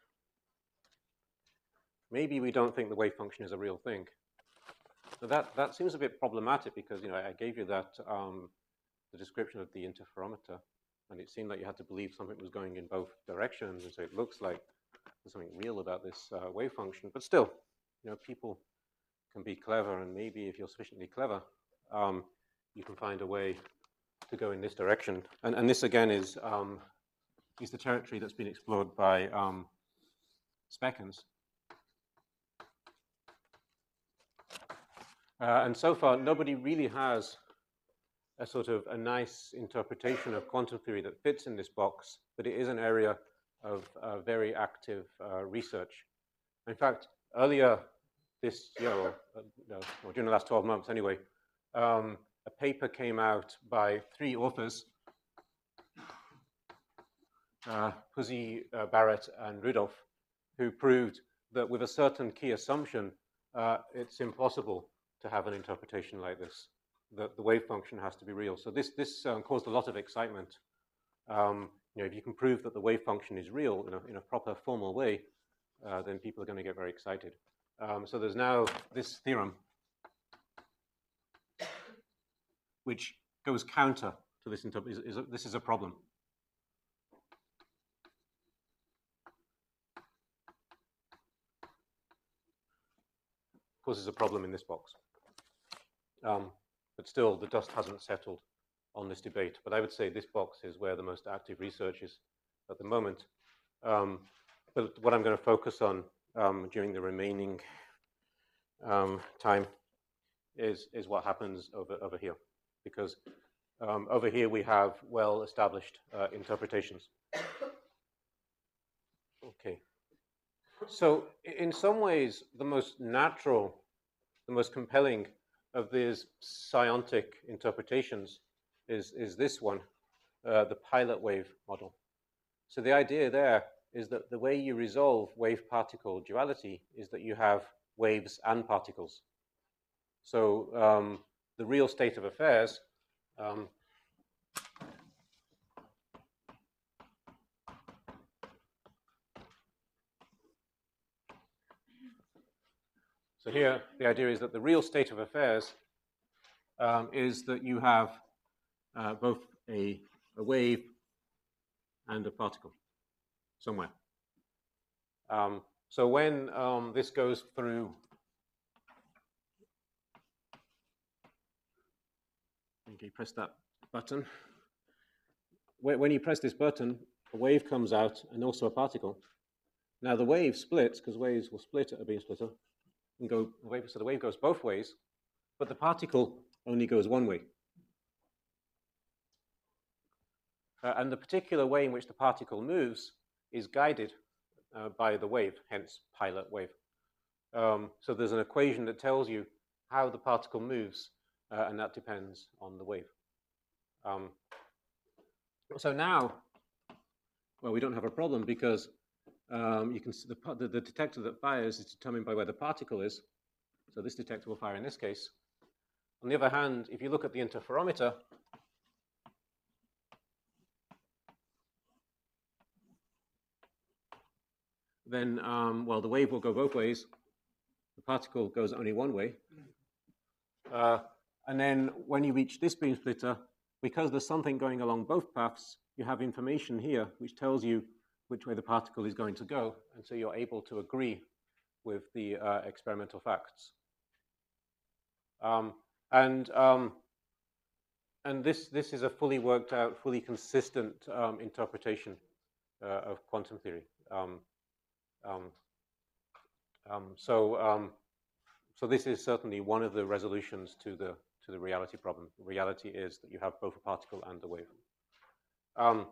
maybe we don't think the wave function is a real thing. So that, that seems a bit problematic because, you know, I gave you that, um, the description of the interferometer, and it seemed like you had to believe something was going in both directions, and so it looks like there's something real about this uh, wave function. But still, you know, people can be clever, and maybe if you're sufficiently clever, um, you can find a way to go in this direction. And, and this, again, is, um, is the territory that's been explored by um, Speckens. Uh, and so far, nobody really has a sort of a nice interpretation of quantum theory that fits in this box, but it is an area of uh, very active uh, research. In fact, earlier this year, or, uh, no, or during the last twelve months anyway, um, a paper came out by three authors, uh, Pussy, uh, Barrett, and Rudolph, who proved that with a certain key assumption, uh, it's impossible to have an interpretation like this. The, the wave function has to be real. So this, this um, caused a lot of excitement. Um, you know, if you can prove that the wave function is real in a, in a proper formal way, uh, then people are going to get very excited. Um, so there's now this theorem, which goes counter to this interpretation. Is, is this is a problem. Of course, there's a problem in this box. Um, But still, the dust hasn't settled on this debate. But I would say this box is where the most active research is at the moment. Um, but what I'm going to focus on um, during the remaining um, time is, is what happens over, over here. Because um, over here we have well-established uh, interpretations. Okay. So in some ways, the most natural, the most compelling of these psiontic interpretations is, is this one, uh, the pilot wave model. So the idea there is that the way you resolve wave-particle duality is that you have waves and particles. So um, the real state of affairs um, So here, the idea is that the real state of affairs um, is that you have uh, both a, a wave and a particle somewhere. Um, so when um, this goes through, okay, press that button. When you press this button, a wave comes out and also a particle. Now the wave splits, because waves will split at a beam splitter. And go, the wave, so the wave goes both ways, but the particle only goes one way. Uh, and the particular way in which the particle moves is guided uh, by the wave, hence pilot wave. Um, so there's an equation that tells you how the particle moves, uh, and that depends on the wave. Um, so now, well, we don't have a problem because Um, you can see the, the, the detector that fires is determined by where the particle is. So this detector will fire in this case. On the other hand, if you look at the interferometer, then, um, well, the wave will go both ways. The particle goes only one way. Uh, and then when you reach this beam splitter, because there's something going along both paths, you have information here which tells you which way the particle is going to go, and so you're able to agree with the uh, experimental facts. Um, and um, and this, this is a fully worked out, fully consistent um, interpretation uh, of quantum theory. Um, um, um, so, um, so this is certainly one of the resolutions to the, to the reality problem. The reality is that you have both a particle and a wave. Um,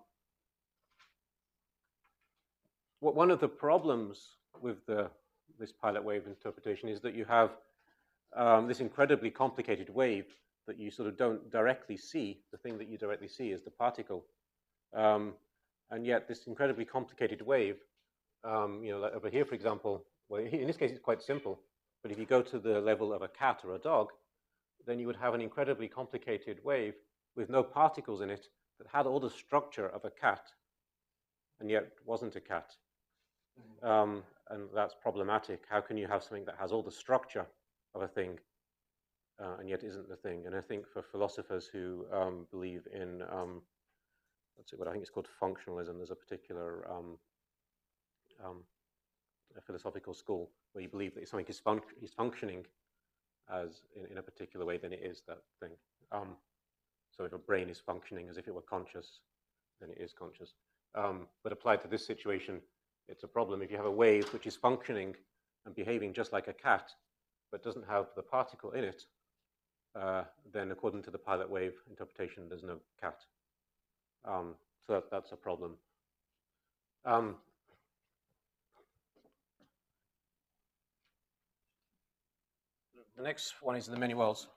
What one of the problems with the, this pilot wave interpretation is that you have um, this incredibly complicated wave that you sort of don't directly see. The thing that you directly see is the particle. Um, and yet this incredibly complicated wave, um, you know, like over here, for example, well, in this case, it's quite simple. But if you go to the level of a cat or a dog, then you would have an incredibly complicated wave with no particles in it that had all the structure of a cat and yet wasn't a cat. Um, and that's problematic. How can you have something that has all the structure of a thing uh, and yet isn't the thing? And I think for philosophers who um, believe in, um, let's see, what I think it's called functionalism, there's a particular um, um, a philosophical school where you believe that if something is, fun is functioning as in, in a particular way, then it is that thing. Um, so if a brain is functioning as if it were conscious, then it is conscious. Um, but applied to this situation, it's a problem. If you have a wave which is functioning and behaving just like a cat, but doesn't have the particle in it, uh, then according to the pilot wave interpretation, there's no cat. Um, so that, that's a problem. Um, the next one is the many worlds.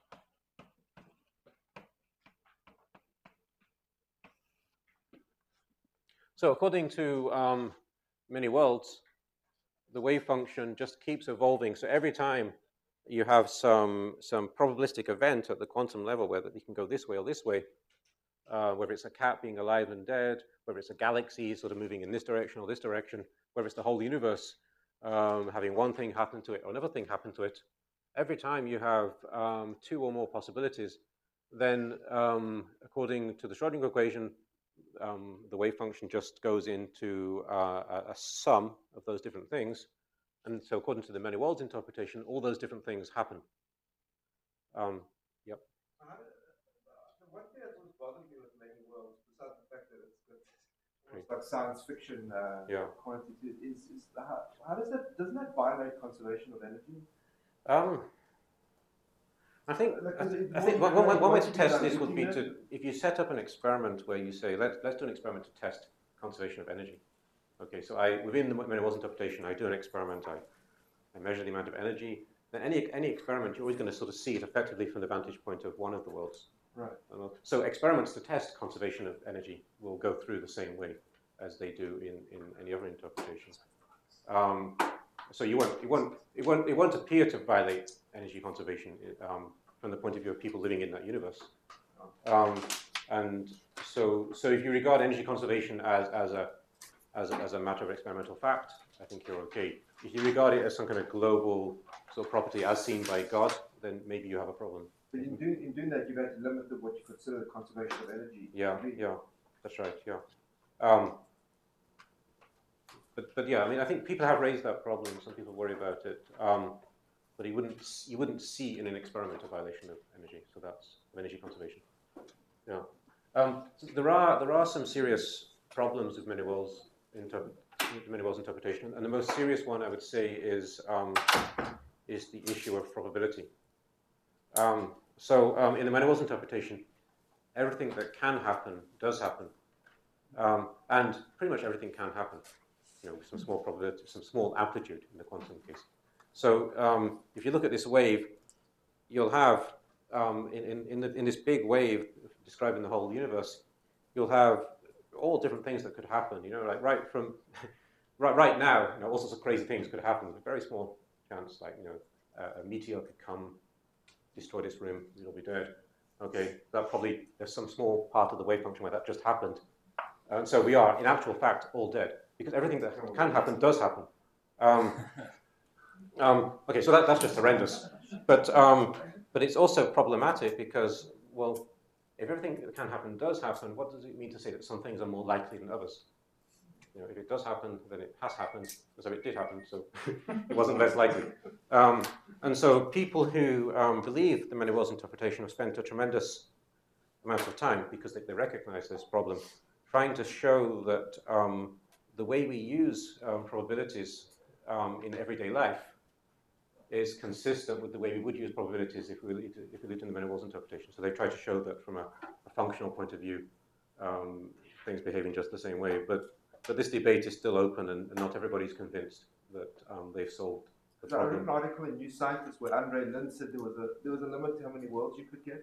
So according to um, many worlds, the wave function just keeps evolving. So every time you have some, some probabilistic event at the quantum level, whether you can go this way or this way, uh, whether it's a cat being alive and dead, whether it's a galaxy sort of moving in this direction or this direction, whether it's the whole universe um, having one thing happen to it or another thing happen to it, every time you have um, two or more possibilities, then um, according to the Schrodinger equation, Um, the wave function just goes into uh, a, a sum of those different things. And so according to the many worlds interpretation, all those different things happen. Um, yep. So how did, uh, one thing that was bothering me with many worlds, besides the fact that it's, it's like science fiction uh, yeah. quantity, is, is how, how does that, doesn't that violate conservation of energy? Um, I think, I, th I think one, one, one way to test this would be to, if you set up an experiment where you say, let's, let's do an experiment to test conservation of energy. Okay, so I, within the many worlds interpretation, I do an experiment, I, I measure the amount of energy. Then any, any experiment, you're always going to sort of see it effectively from the vantage point of one of the worlds. Right. So experiments to test conservation of energy will go through the same way as they do in, in any other interpretation. Um, so you won't, it, won't, it, won't, it won't appear to violate energy conservation um, from the point of view of people living in that universe. Um, and so, so if you regard energy conservation as, as, a, as, a, as a matter of experimental fact, I think you're okay. If you regard it as some kind of global sort of property as seen by God, then maybe you have a problem. But in doing, in doing that, you've had to limit the, what you consider the conservation of energy. Yeah, yeah, that's right, yeah. Um, but, but yeah, I mean, I think people have raised that problem. Some people worry about it. Um, But you wouldn't, you wouldn't see in an experiment a violation of energy, so that's of energy conservation. Yeah. Um, so there are there are some serious problems with many worlds inter many worlds interpretation, and the most serious one I would say is um, is the issue of probability. Um, so um, in the many worlds interpretation, everything that can happen does happen, um, and pretty much everything can happen. You know, with some small probability, some small amplitude in the quantum case. So um, if you look at this wave, you'll have, um, in, in, in, the, in this big wave describing the whole universe, you'll have all different things that could happen, you know, like right from, right, right now, you know, all sorts of crazy things could happen with a very small chance, like, you know, uh, a meteor could come, destroy this room, you'll be dead. Okay, that probably, there's some small part of the wave function where that just happened. And so we are, in actual fact, all dead, because everything that can happen does happen. Um, Um, okay, so that, that's just horrendous. But, um, but it's also problematic because, well, if everything that can happen does happen, what does it mean to say that some things are more likely than others? You know, if it does happen, then it has happened. So it did happen, so it wasn't less likely. Um, and so people who um, believe the many worlds interpretation have spent a tremendous amount of time, because they, they recognize this problem, trying to show that um, the way we use um, probabilities um, in everyday life is consistent with the way we would use probabilities if we lived, if we lived in the many worlds interpretation. So they try to show that from a, a functional point of view, um, things behaving just the same way. But, but this debate is still open, and, and not everybody's convinced that um, they've solved the So I read problem. an article in New Scientist where Andre Lin said there was a there was a limit to how many worlds you could get.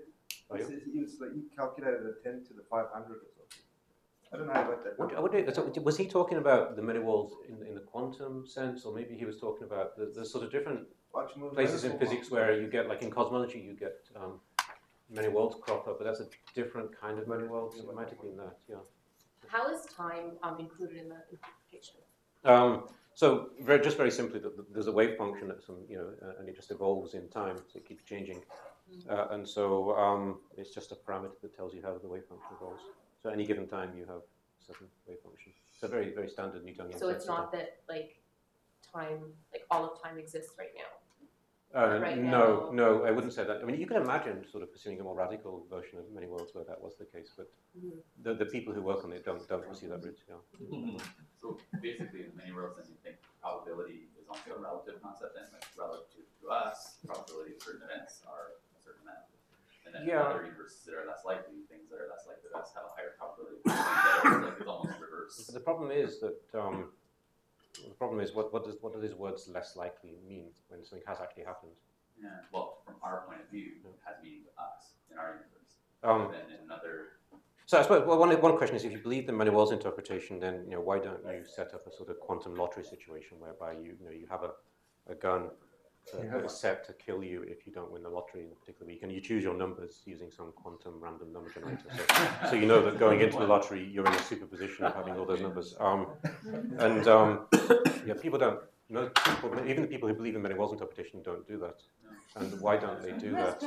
Are He you? says he was like, he calculated a ten to the five hundred or something. I don't know how about that. What, what did, so was he talking about the many worlds in, in the quantum sense, or maybe he was talking about the, the sort of different Watch more places in medical physics models. where you get, like in cosmology, you get um, many worlds crop up, but that's a different kind of many worlds. It might have been that, yeah. How is time um, included in the interpretation? Um, so very, just very simply, that there's a wave function at some, you know, uh, and it just evolves in time, so it keeps changing, uh, and so um, it's just a parameter that tells you how the wave function evolves. So at any given time, you have a certain wave function. It's a very, very standard Newtonian. So it's sense of not that like time, like all of time exists right now. Uh, right no, now. no, I wouldn't say that. I mean, you can imagine sort of pursuing a more radical version of many worlds where that was the case, but Mhm. the, the people who work on it don't don't pursue that route. Yeah. So basically, in many worlds, then you think probability is also a relative concept, and like relative to us, probability of certain events are a certain amount. And then Yeah. other universes that are less likely, things that are less likely to us have a higher probability. Things that are like it's almost reverse. But the problem is that um, the problem is what what does what do these words less likely mean when something has actually happened? Yeah. Well, from our point of view, it has meaning to us in our universe. Um, But then in another, So I suppose well, one one question is, if you believe the many worlds interpretation, then you know why don't you set up a sort of quantum lottery situation whereby you you know you have a, a gun that, that is set to kill you if you don't win the lottery in a particular week, and you choose your numbers using some quantum random number generator. So, so you know that going into the lottery, you're in a superposition of having all those numbers. Um, and um, yeah, people don't. No, people, even the people who believe in many worlds interpretation don't do that. And why don't they do that?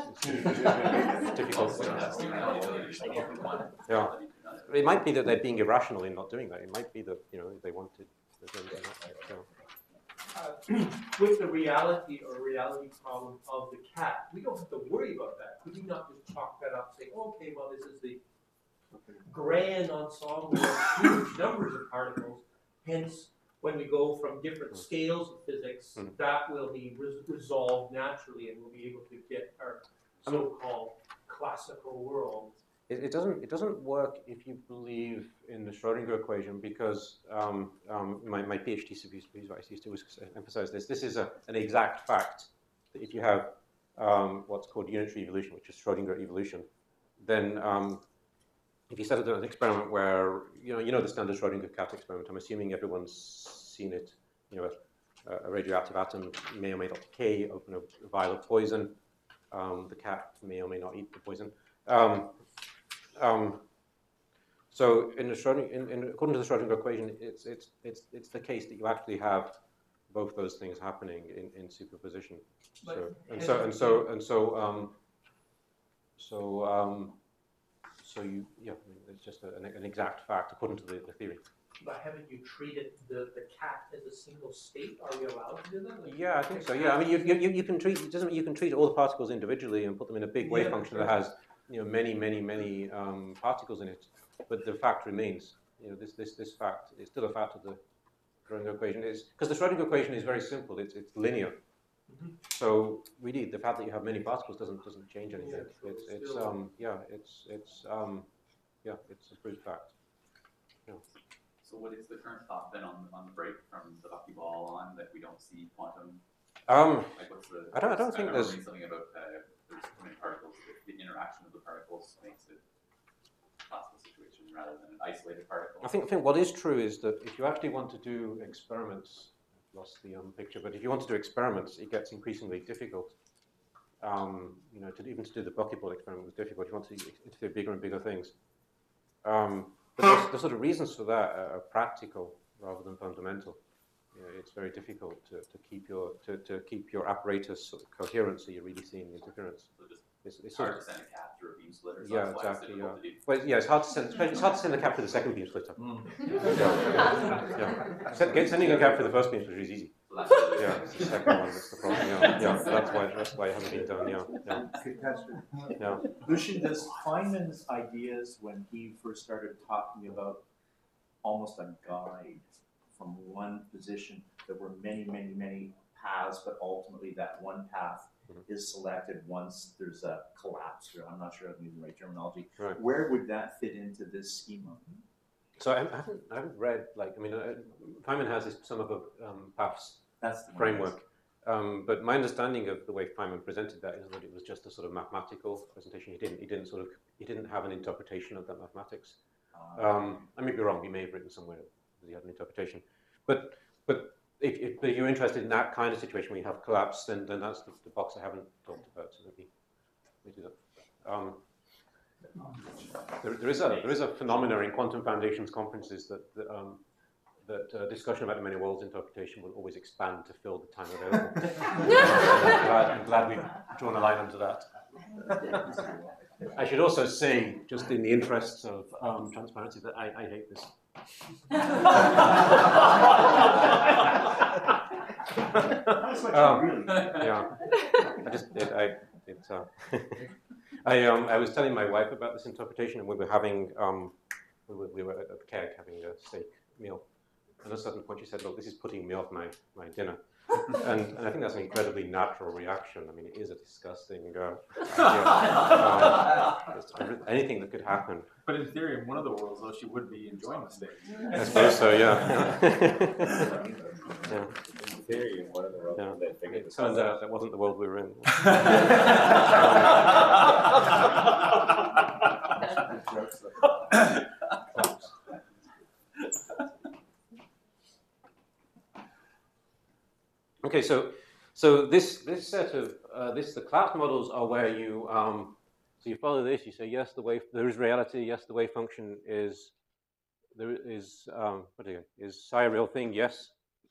It's difficult. that's the probability to go from one Yeah. reality to another. It might be that they're being irrational in not doing that. It might be that you know they wanted. So. Uh, with the reality or reality problem of the cat, we don't have to worry about that. Could you not just chalk that up, say, okay, well, this is the grand ensemble of huge numbers of particles, hence, when we go from different scales of physics, Mm. that will be res- resolved naturally, and we'll be able to get our so-called classical world. It, it doesn't. It doesn't work if you believe in the Schrodinger equation, because um, um, my, my PhD advice used to always emphasize this. This is a, an exact fact that if you have um, what's called unitary evolution, which is Schrodinger evolution, then um, if you set up an experiment where you know you know the standard Schrodinger cat experiment. I'm assuming everyone's seen it. You know, a, a radioactive atom may or may not decay. Open a, a vial of poison. Um, the cat may or may not eat the poison. Um, Um, so, in the Schrodinger, in, in, according to the Schrodinger equation, it's it's it's it's the case that you actually have both those things happening in, in superposition. But So and so and so and so um, so um, so you yeah, I mean, it's just a, an, an exact fact according to the, the theory. But haven't you treated the, the cat as a single state? Are we allowed to do that? Like, Yeah, I think so. Yeah, I mean, you you, you can treat it doesn't mean you can treat all the particles individually and put them in a big wave Yeah, function sure. that has you know many many many um, particles in it, but the fact remains. You know, this this this fact is still a fact of the Schrodinger equation. Is because the Schrodinger equation is very simple. It's it's linear. Mhm. So really, the fact that you have many particles doesn't doesn't change anything. Yeah, so it's it's it's still- um yeah it's it's um yeah it's a proved fact. So what is the current thought then on, on the break from the buckyball on that we don't see quantum? Um, Like what's the? I don't- I don't think remember there's- reading something about uh, there's too many particles. The interaction of the particles makes it a classical situation rather than an isolated particle. I think I think what is true is that if you actually want to do experiments, I've lost the um, picture, but if you want to do experiments, it gets increasingly difficult. Um, you know, to even to do the buckyball experiment was difficult. You want to interfere bigger and bigger things. Um, but the, the sort of reasons for that are, are practical rather than fundamental. You know, it's very difficult to, to keep your to, to keep your apparatus sort of coherent, so you're really seeing the interference. So just It's, it's it's sort hard of, to send a cat through a beam splitter. So yeah, that's why exactly. it's Yeah. difficult to do. Well, yeah, it's hard to send. It's hard to send the cap for the second beam splitter. Yeah. Yeah. Send, get, sending a cap for the first beam splitter is easy. So that's the, Yeah, it's the second one that's the problem. Yeah, yeah. That's why that's why it hasn't been done. Yeah, yeah, Catastrophe. yeah. Lucian, does Feynman's ideas when he first started talking about almost a guide from one position, there were many, many, many paths, but ultimately that one path Mhm. is selected once there's a collapse, or I'm not sure I'm using the right terminology. Right. Where would that fit into this schema? So I haven't I haven't read like I mean uh, Feynman has this sum of um, paths That's the one. framework, Um, but my understanding of the way Feynman presented that is that it was just a sort of mathematical presentation. He didn't, he didn't sort of, he didn't have an interpretation of that mathematics. Um, I may be wrong. He may have written somewhere that he had an interpretation. But, but if, if, if you're interested in that kind of situation where you have collapse, then, then that's the, the box I haven't talked about. So let me, let me do that. Um, there, there is a there is a phenomenon in quantum foundations conferences that that, um, that uh, discussion about the many worlds interpretation will always expand to fill the time available. I'm, glad, I'm glad we've drawn a line under that. I should also say, just in the interests of um, transparency, that I, I hate this. um, yeah, I just it, I it. Uh, I um I was telling my wife about this interpretation, and we were having um we were, we were at the keg having a steak meal, and at a certain point she said, "Look, this is putting me off my my dinner," and, and I think that's an incredibly natural reaction. I mean, it is a disgusting uh, idea. Um, anything that could happen. But in theory, in one of the worlds, though, she would be enjoying the steak. I suppose so. Yeah. Yeah. In theory, in one of the worlds, Yeah. they figured It this turns out. out that wasn't the world we were in. Okay, so so this this set of uh, this the collapse models are where you um, so you follow this. You say yes, the wave there is reality. Yes, the wave function is there is um, what do you is psi a real thing? Yes.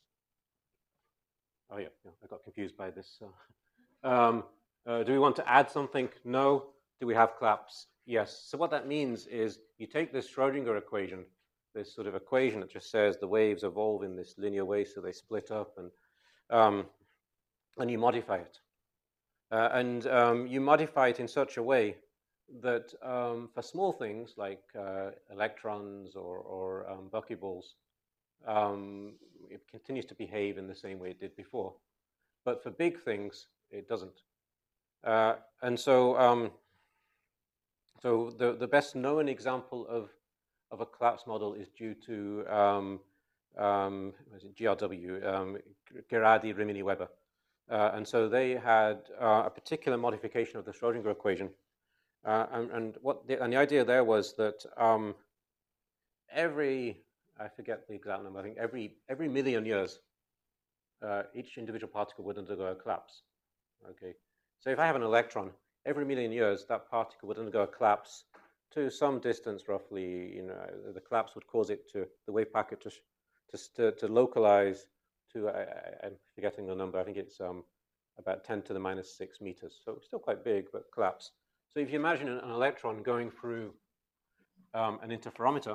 Oh yeah, yeah I got confused by this. Uh, um, uh, do we want to add something? No. Do we have collapse? Yes. So what that means is you take this Schrodinger equation, this sort of equation that just says the waves evolve in this linear way, so they split up, and um, and you modify it, uh, and um, you modify it in such a way that um, for small things like uh, electrons or, or um, buckyballs, um, it continues to behave in the same way it did before. But for big things, it doesn't. Uh, and so, um, so the, the best known example of, of a collapse model is due to um, um, what is it, G R W, um, Gerardi, Rimini, Weber. Uh, and so they had uh, a particular modification of the Schrodinger equation. Uh, and, and, what the, and the idea there was that um, every, I forget the exact number, I think every, every million years, uh, each individual particle would undergo a collapse. Okay, so if I have an electron, every million years, that particle would undergo a collapse to some distance, roughly. You know, the collapse would cause it to, the wave packet to, to, to localize to, I, I, I'm forgetting the number, I think it's um, about ten to the minus six meters. So it's still quite big, but collapse. So if you imagine an, an electron going through um, an interferometer,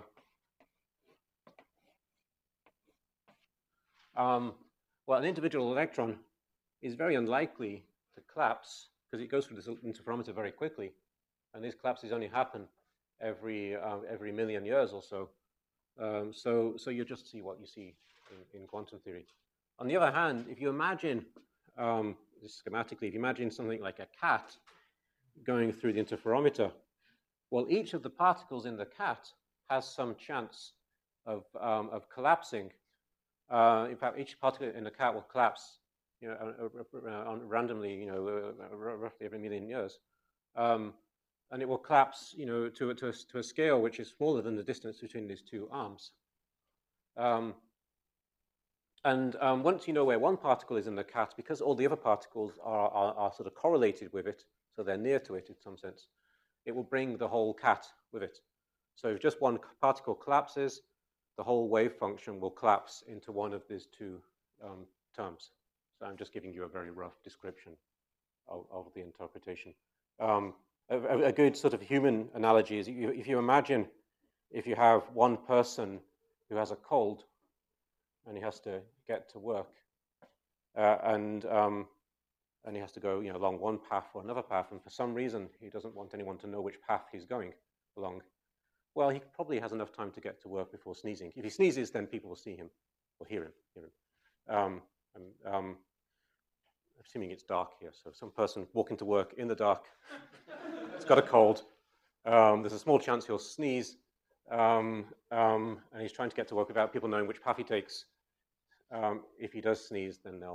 um, well, an individual electron is very unlikely to collapse because it goes through this interferometer very quickly, and these collapses only happen every uh, every million years or so. Um, so, so you just see what you see in, in quantum theory. On the other hand, if you imagine, um, schematically, if you imagine something like a cat going through the interferometer, well, each of the particles in the cat has some chance of, um, of collapsing. Uh, in fact, each particle in the cat will collapse, you know, uh, uh, randomly, you know, uh, roughly every million years. Um, and it will collapse, you know, to, to, a, to a scale which is smaller than the distance between these two arms. Um, and um, once you know where one particle is in the cat, because all the other particles are, are, are sort of correlated with it, so they're near to it in some sense, it will bring the whole cat with it. So if just one particle collapses, the whole wave function will collapse into one of these two um, terms. So I'm just giving you a very rough description of, of the interpretation. Um, a, a good sort of human analogy is you, if you imagine if you have one person who has a cold and he has to get to work, uh, and um, and he has to go, you know, along one path or another path, and for some reason he doesn't want anyone to know which path he's going along. Well, he probably has enough time to get to work before sneezing. If he sneezes, then people will see him or hear him. Hear him. Um, and, um, assuming it's dark here, so some person walking to work in the dark, he's got a cold. Um, there's a small chance he'll sneeze, um, um, and he's trying to get to work without people knowing which path he takes. Um, if he does sneeze, then they'll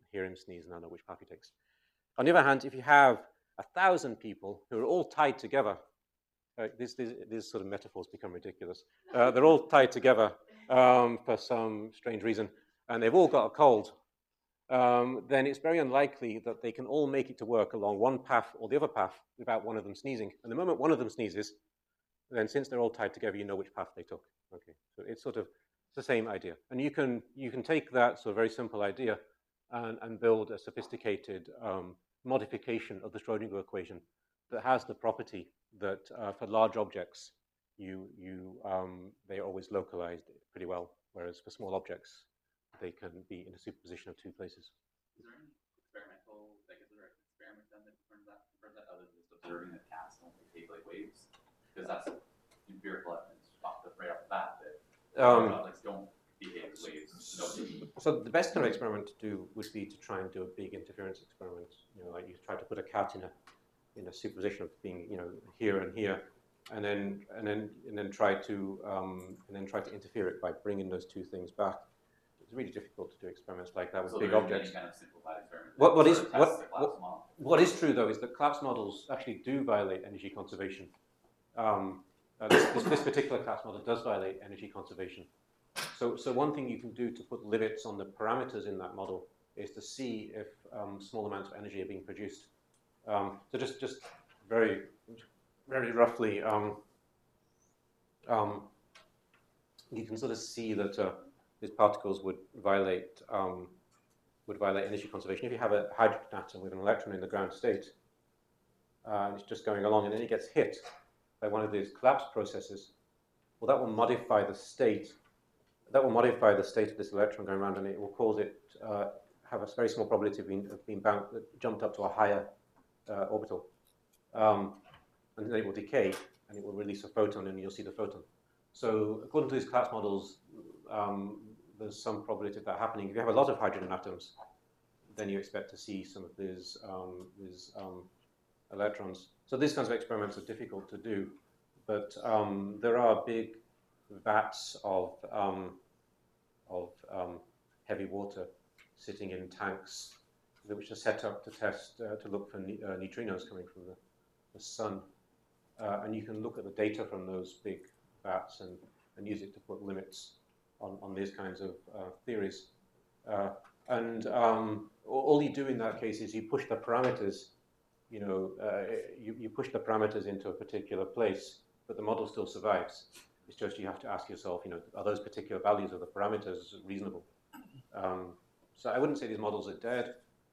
hear him sneeze and I know which path he takes. On the other hand, if you have a thousand people who are all tied together, uh, these, these, these sort of metaphors become ridiculous. Uh, they're all tied together um, for some strange reason, and they've all got a cold. Um, then it's very unlikely that they can all make it to work along one path or the other path without one of them sneezing. And the moment one of them sneezes, then since they're all tied together, you know which path they took. Okay, so it's sort of it's the same idea. And you can you can take that sort of very simple idea and, and build a sophisticated um, modification of the Schrodinger equation that has the property that uh, for large objects, you you um, they are always localized pretty well, whereas for small objects, they can be in a superposition of two places. Is there any experimental, like, is there an experiment done that confirms that, confirms that other than just observing that cats don't behave like waves? Because that's empirical evidence off the, right off the bat that Um, objects don't behave as waves. No. So the best kind of experiment to do would be to try and do a big interference experiment. You know, like you try to put a cat in a in a superposition of being, you know, here and here, and then and then and then try to um, and then try to interfere it by bringing those two things back. It's really difficult to do experiments like that with So big there isn't objects. any kind of simplified experiment that What what is sort of what tests the what, collapse model? what is true though is that collapse models actually do violate energy conservation. Um, uh, this, this, this particular collapse model does violate energy conservation. So, so one thing you can do to put limits on the parameters in that model is to see if um, small amounts of energy are being produced. Um, so just, just very, very roughly, um, um, you can sort of see that uh, these particles would violate um, would violate energy conservation. If you have a hydrogen atom with an electron in the ground state, uh, and it's just going along, and then it gets hit by one of these collapse processes, well, that will modify the state. That will modify the state of this electron going around, and it will cause it uh, have a very small probability of being, of being bound, jumped up to a higher uh, orbital. Um, and then it will decay, and it will release a photon, and you'll see the photon. So according to these collapse models, um, there's some probability of that happening. If you have a lot of hydrogen atoms, then you expect to see some of these, um, these um, electrons. So these kinds of experiments are difficult to do, but um, there are big vats of, um, of um, heavy water sitting in tanks which are set up to test, uh, to look for ne uh, neutrinos coming from the, the sun. Uh, and you can look at the data from those big vats and, and use it to put limits on, on these kinds of uh, theories. Uh, and um, all you do in that case is you push the parameters, you know, uh, you, you push the parameters into a particular place, but the model still survives. It's just you have to ask yourself, you know, are those particular values of the parameters reasonable? Um, so I wouldn't say these models are dead,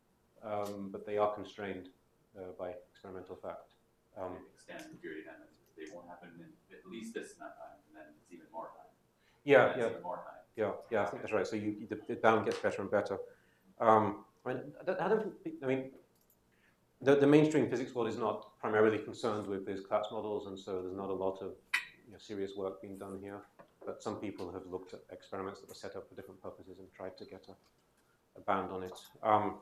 um, but they are constrained uh, by experimental fact. Um, Extend the period of time. They won't happen in at least this amount of time, and then it's even more time. Yeah, and yeah, even more time. yeah, yeah. I think that's right. So you, the, the bound gets better and better. Um, I mean, I don't, I don't think, I mean, the, the mainstream physics world is not primarily concerned with these collapse models, and so there's not a lot of you know, serious work being done here. But some people have looked at experiments that were set up for different purposes and tried to get a, a band on it. Um,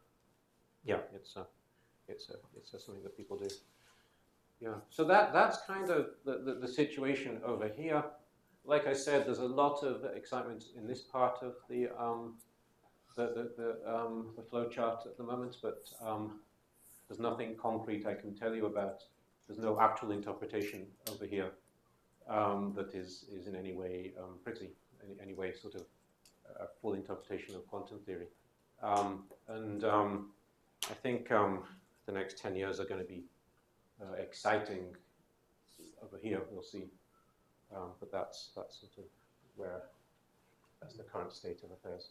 yeah, it's a, it's a, it's a something that people do. Yeah. So that that's kind of the, the, the situation over here. Like I said, there's a lot of excitement in this part of the um, the the, the, um, the flow chart at the moment, but um, there's nothing concrete I can tell you about. There's no actual interpretation over here um, that is is in any way um, pretty, any, any way sort of a full interpretation of quantum theory. Um, and um, I think um, the next ten years are going to be uh, exciting over here. We'll see. Um, but that's that's sort of where that's the current state of affairs.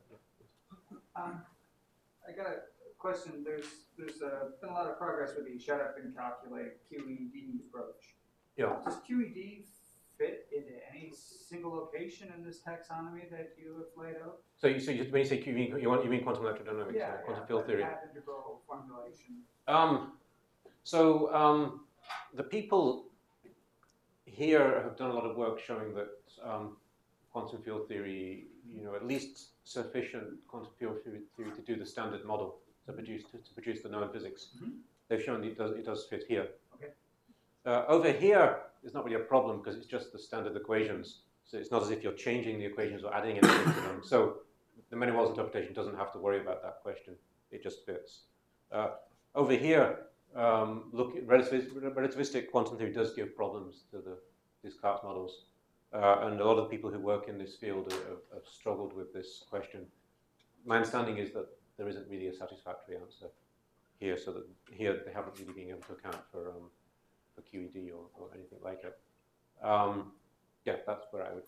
Um, I got a question. There's there's uh, been a lot of progress with the shut up and calculate Q E D approach. Yeah. Does Q E D fit into any single location in this taxonomy that you have laid out? So you so you, when you say Q, you mean you, want, you mean quantum electrodynamics, Yeah, uh, quantum yeah, field but theory? have integral formulation. Um, so um, the people here have done a lot of work showing that um, quantum field theory, you know, at least sufficient quantum field theory to do the standard model to produce to, to produce the known physics. Mm-hmm. They've shown that it does it does fit here. Okay. Uh, over here, it's not really a problem because it's just the standard equations. So it's not as if you're changing the equations or adding anything to them. So the many worlds interpretation doesn't have to worry about that question. It just fits. Uh, over here, um, look, relativistic, relativistic quantum theory does give problems to the, these collapse models. Uh, and a lot of people who work in this field have, have struggled with this question. My understanding is that there isn't really a satisfactory answer here, so that here they haven't really been able to account for, um, for Q E D or, or anything like it. Um, yeah, that's where I would.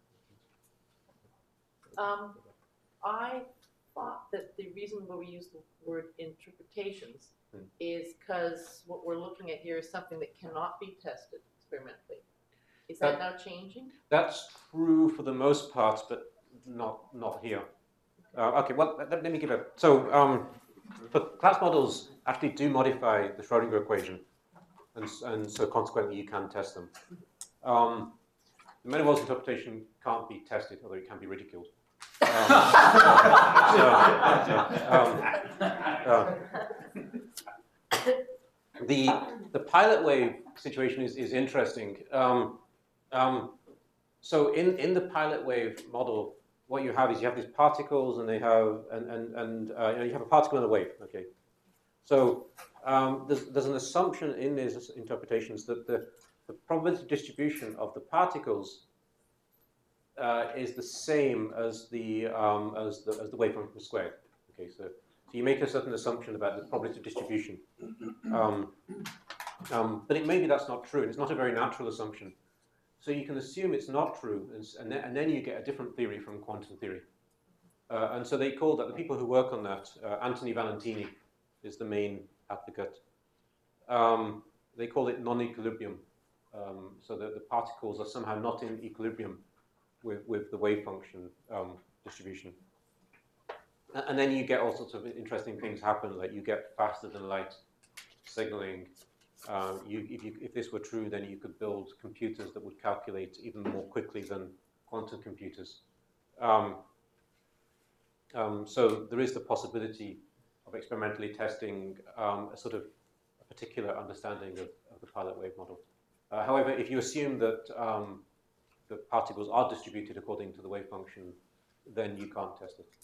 Um, I thought that the reason why we use the word interpretations Hmm. is because what we're looking at here is something that cannot be tested experimentally. Is that, That- now changing? That's true for the most part, but not not here. Uh, okay, well, let, let me give it. So, um, but collapse models actually do modify the Schrodinger equation, and, s- and so consequently you can test them. Um, the many worlds interpretation can't be tested, although it can be ridiculed. Um, so, um, uh, the the pilot wave situation is is interesting. Um, um, so in in the pilot wave model, what you have is you have these particles, and they have and and and uh, you know, you have a particle and a wave. Okay, so um, there's there's an assumption in these interpretations that the the probability distribution of the particles uh, is the same as the um, as the as the wave function squared. Okay, so so you make a certain assumption about the probability distribution, um, um, but it, maybe that's not true. And it's not a very natural assumption. So you can assume it's not true, and, and, then, and then you get a different theory from quantum theory. Uh, and so they call that, the people who work on that, uh, Anthony Valentini is the main advocate. Um, they call it non-equilibrium. Um, so that the particles are somehow not in equilibrium with, with the wave function um, distribution. And, and then you get all sorts of interesting things happen, like you get faster than light signaling. Uh, you, if, you, if this were true, then you could build computers that would calculate even more quickly than quantum computers. Um, um, so there is the possibility of experimentally testing um, a sort of a particular understanding of, of the pilot wave model. Uh, however, if you assume that um, the particles are distributed according to the wave function, then you can't test it.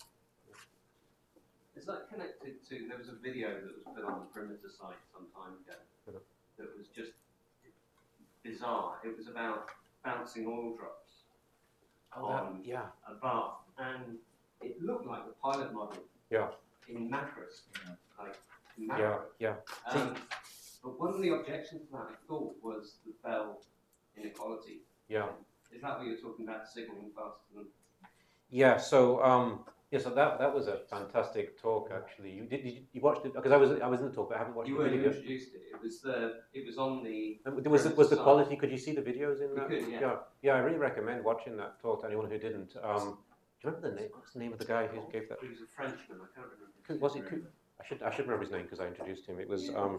Is that connected to, there was a video that was put on the perimeter site some time ago that was just bizarre. It was about bouncing oil drops Oh, that- on yeah. a bath, and it looked like the pilot model Yeah. in macros, like in Yeah, macro. yeah. Um, but one of the objections to that, I thought, was the Bell inequality. Yeah. Is that what you're talking about, signaling faster than? Yeah, so um, yeah, so that that was a fantastic talk. Actually, you did you, you watched it because I was I was in the talk, but I haven't watched You the were video. introduced it. It was the it was on the. And was it was the site. quality? Could you see the videos in We that? could, yeah. yeah, yeah. I really recommend watching that talk to anyone who didn't. Um, do you remember the name? What's the name of the guy who gave that? He was a Frenchman. I can't remember. Could- Was it? Could, I should I should remember his name because I introduced him. It was. Um,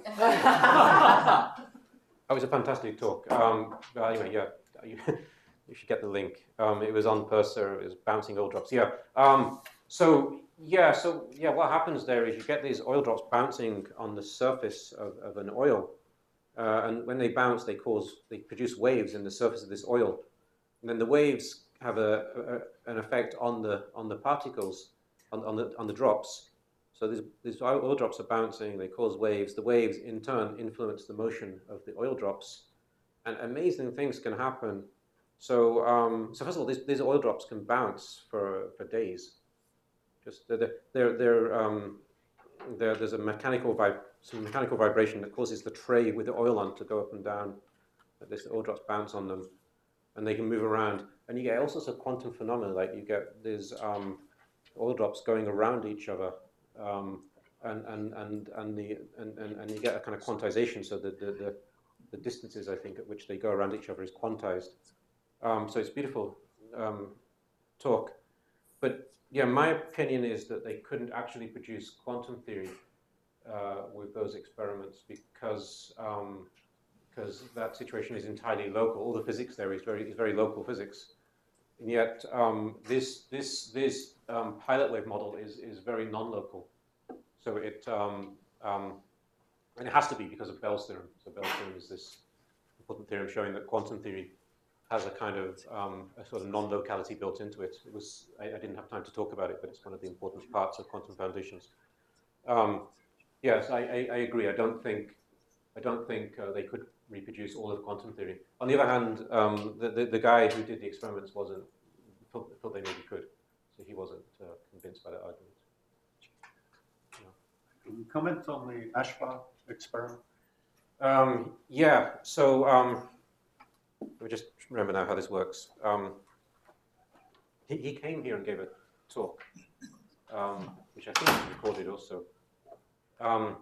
it was a fantastic talk. Um, but anyway, yeah, you, you should get the link. Um, it was on Purser. It was bouncing oil drops. Yeah. Um, so yeah, so yeah, what happens there is you get these oil drops bouncing on the surface of, of an oil, uh, and when they bounce, they cause they produce waves in the surface of this oil, and then the waves have a, a an effect on the on the particles on, on the on the drops. So these, these oil drops are bouncing, they cause waves. The waves, in turn, influence the motion of the oil drops. And amazing things can happen. So, um, so first of all, these, these oil drops can bounce for, for days. Just they're, they're, they're, um, they're, there's a mechanical vib some mechanical vibration that causes the tray with the oil on to go up and down. This oil drops bounce on them, and they can move around. And you get all sorts of quantum phenomena, like you get these um, oil drops going around each other. Um, and and and and the and, and, and you get a kind of quantization, so that the, the the distances I think at which they go around each other is quantized. Um, so it's beautiful um, talk, but yeah, my opinion is that they couldn't actually produce quantum theory uh, with those experiments because um, because that situation is entirely local. All the physics there is very is very local physics, and yet um, this this this um, pilot wave model is is very non-local. So it um, um, and it has to be because of Bell's theorem. So Bell's theorem is this important theorem showing that quantum theory has a kind of um, a sort of non-locality built into it. It was I, I didn't have time to talk about it, but it's one of the important parts of quantum foundations. Um, yes, I, I, I agree. I don't think I don't think uh, they could reproduce all of quantum theory. On the other hand, um, the, the the guy who did the experiments wasn't thought, thought they maybe could, so he wasn't uh, convinced by that argument. Can you comment on the Ashbar experiment? Um, yeah, so um, let me just remember now how this works. Um, he, he came here and gave a talk, um, which I think is recorded also. Um,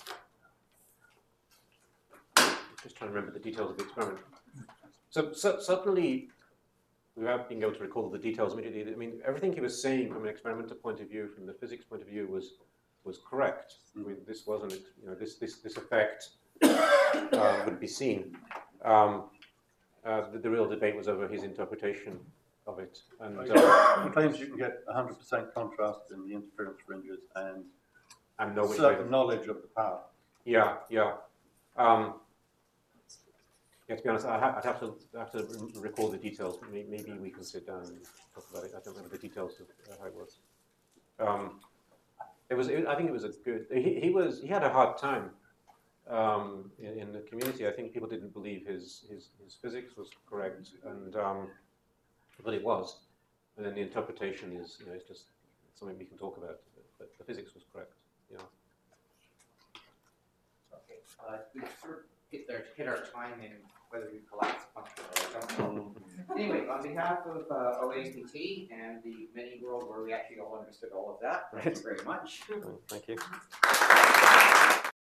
just trying to remember the details of the experiment. So, so certainly, without being able to recall the details immediately, I mean, everything he was saying from an experimental point of view, from the physics point of view, was was correct. I mean, this wasn't, you know, this this this effect uh, would be seen. Um, uh, the, the real debate was over his interpretation of it. And uh, he claims you can get one hundred percent contrast in the interference fringes and, and know which certain way knowledge of the power. Yeah, yeah. Um, yeah, to be honest, I ha I'd have to have to recall the details. Maybe we can sit down and talk about it. I don't remember the details of uh, how it was. Um, it was. It, I think it was a good. He, he was. He had a hard time um, in, in the community. I think people didn't believe his his, his physics was correct, and um, but it was. And then the interpretation is, you know, it's just something we can talk about. But the physics was correct. Yeah. Okay, uh, we sort of hit, there, hit our time in whether we collapse function or I don't know. Anyway, on behalf of uh, O A N P T and the mini world where we actually all understood all of that, thank you very much. Thank you.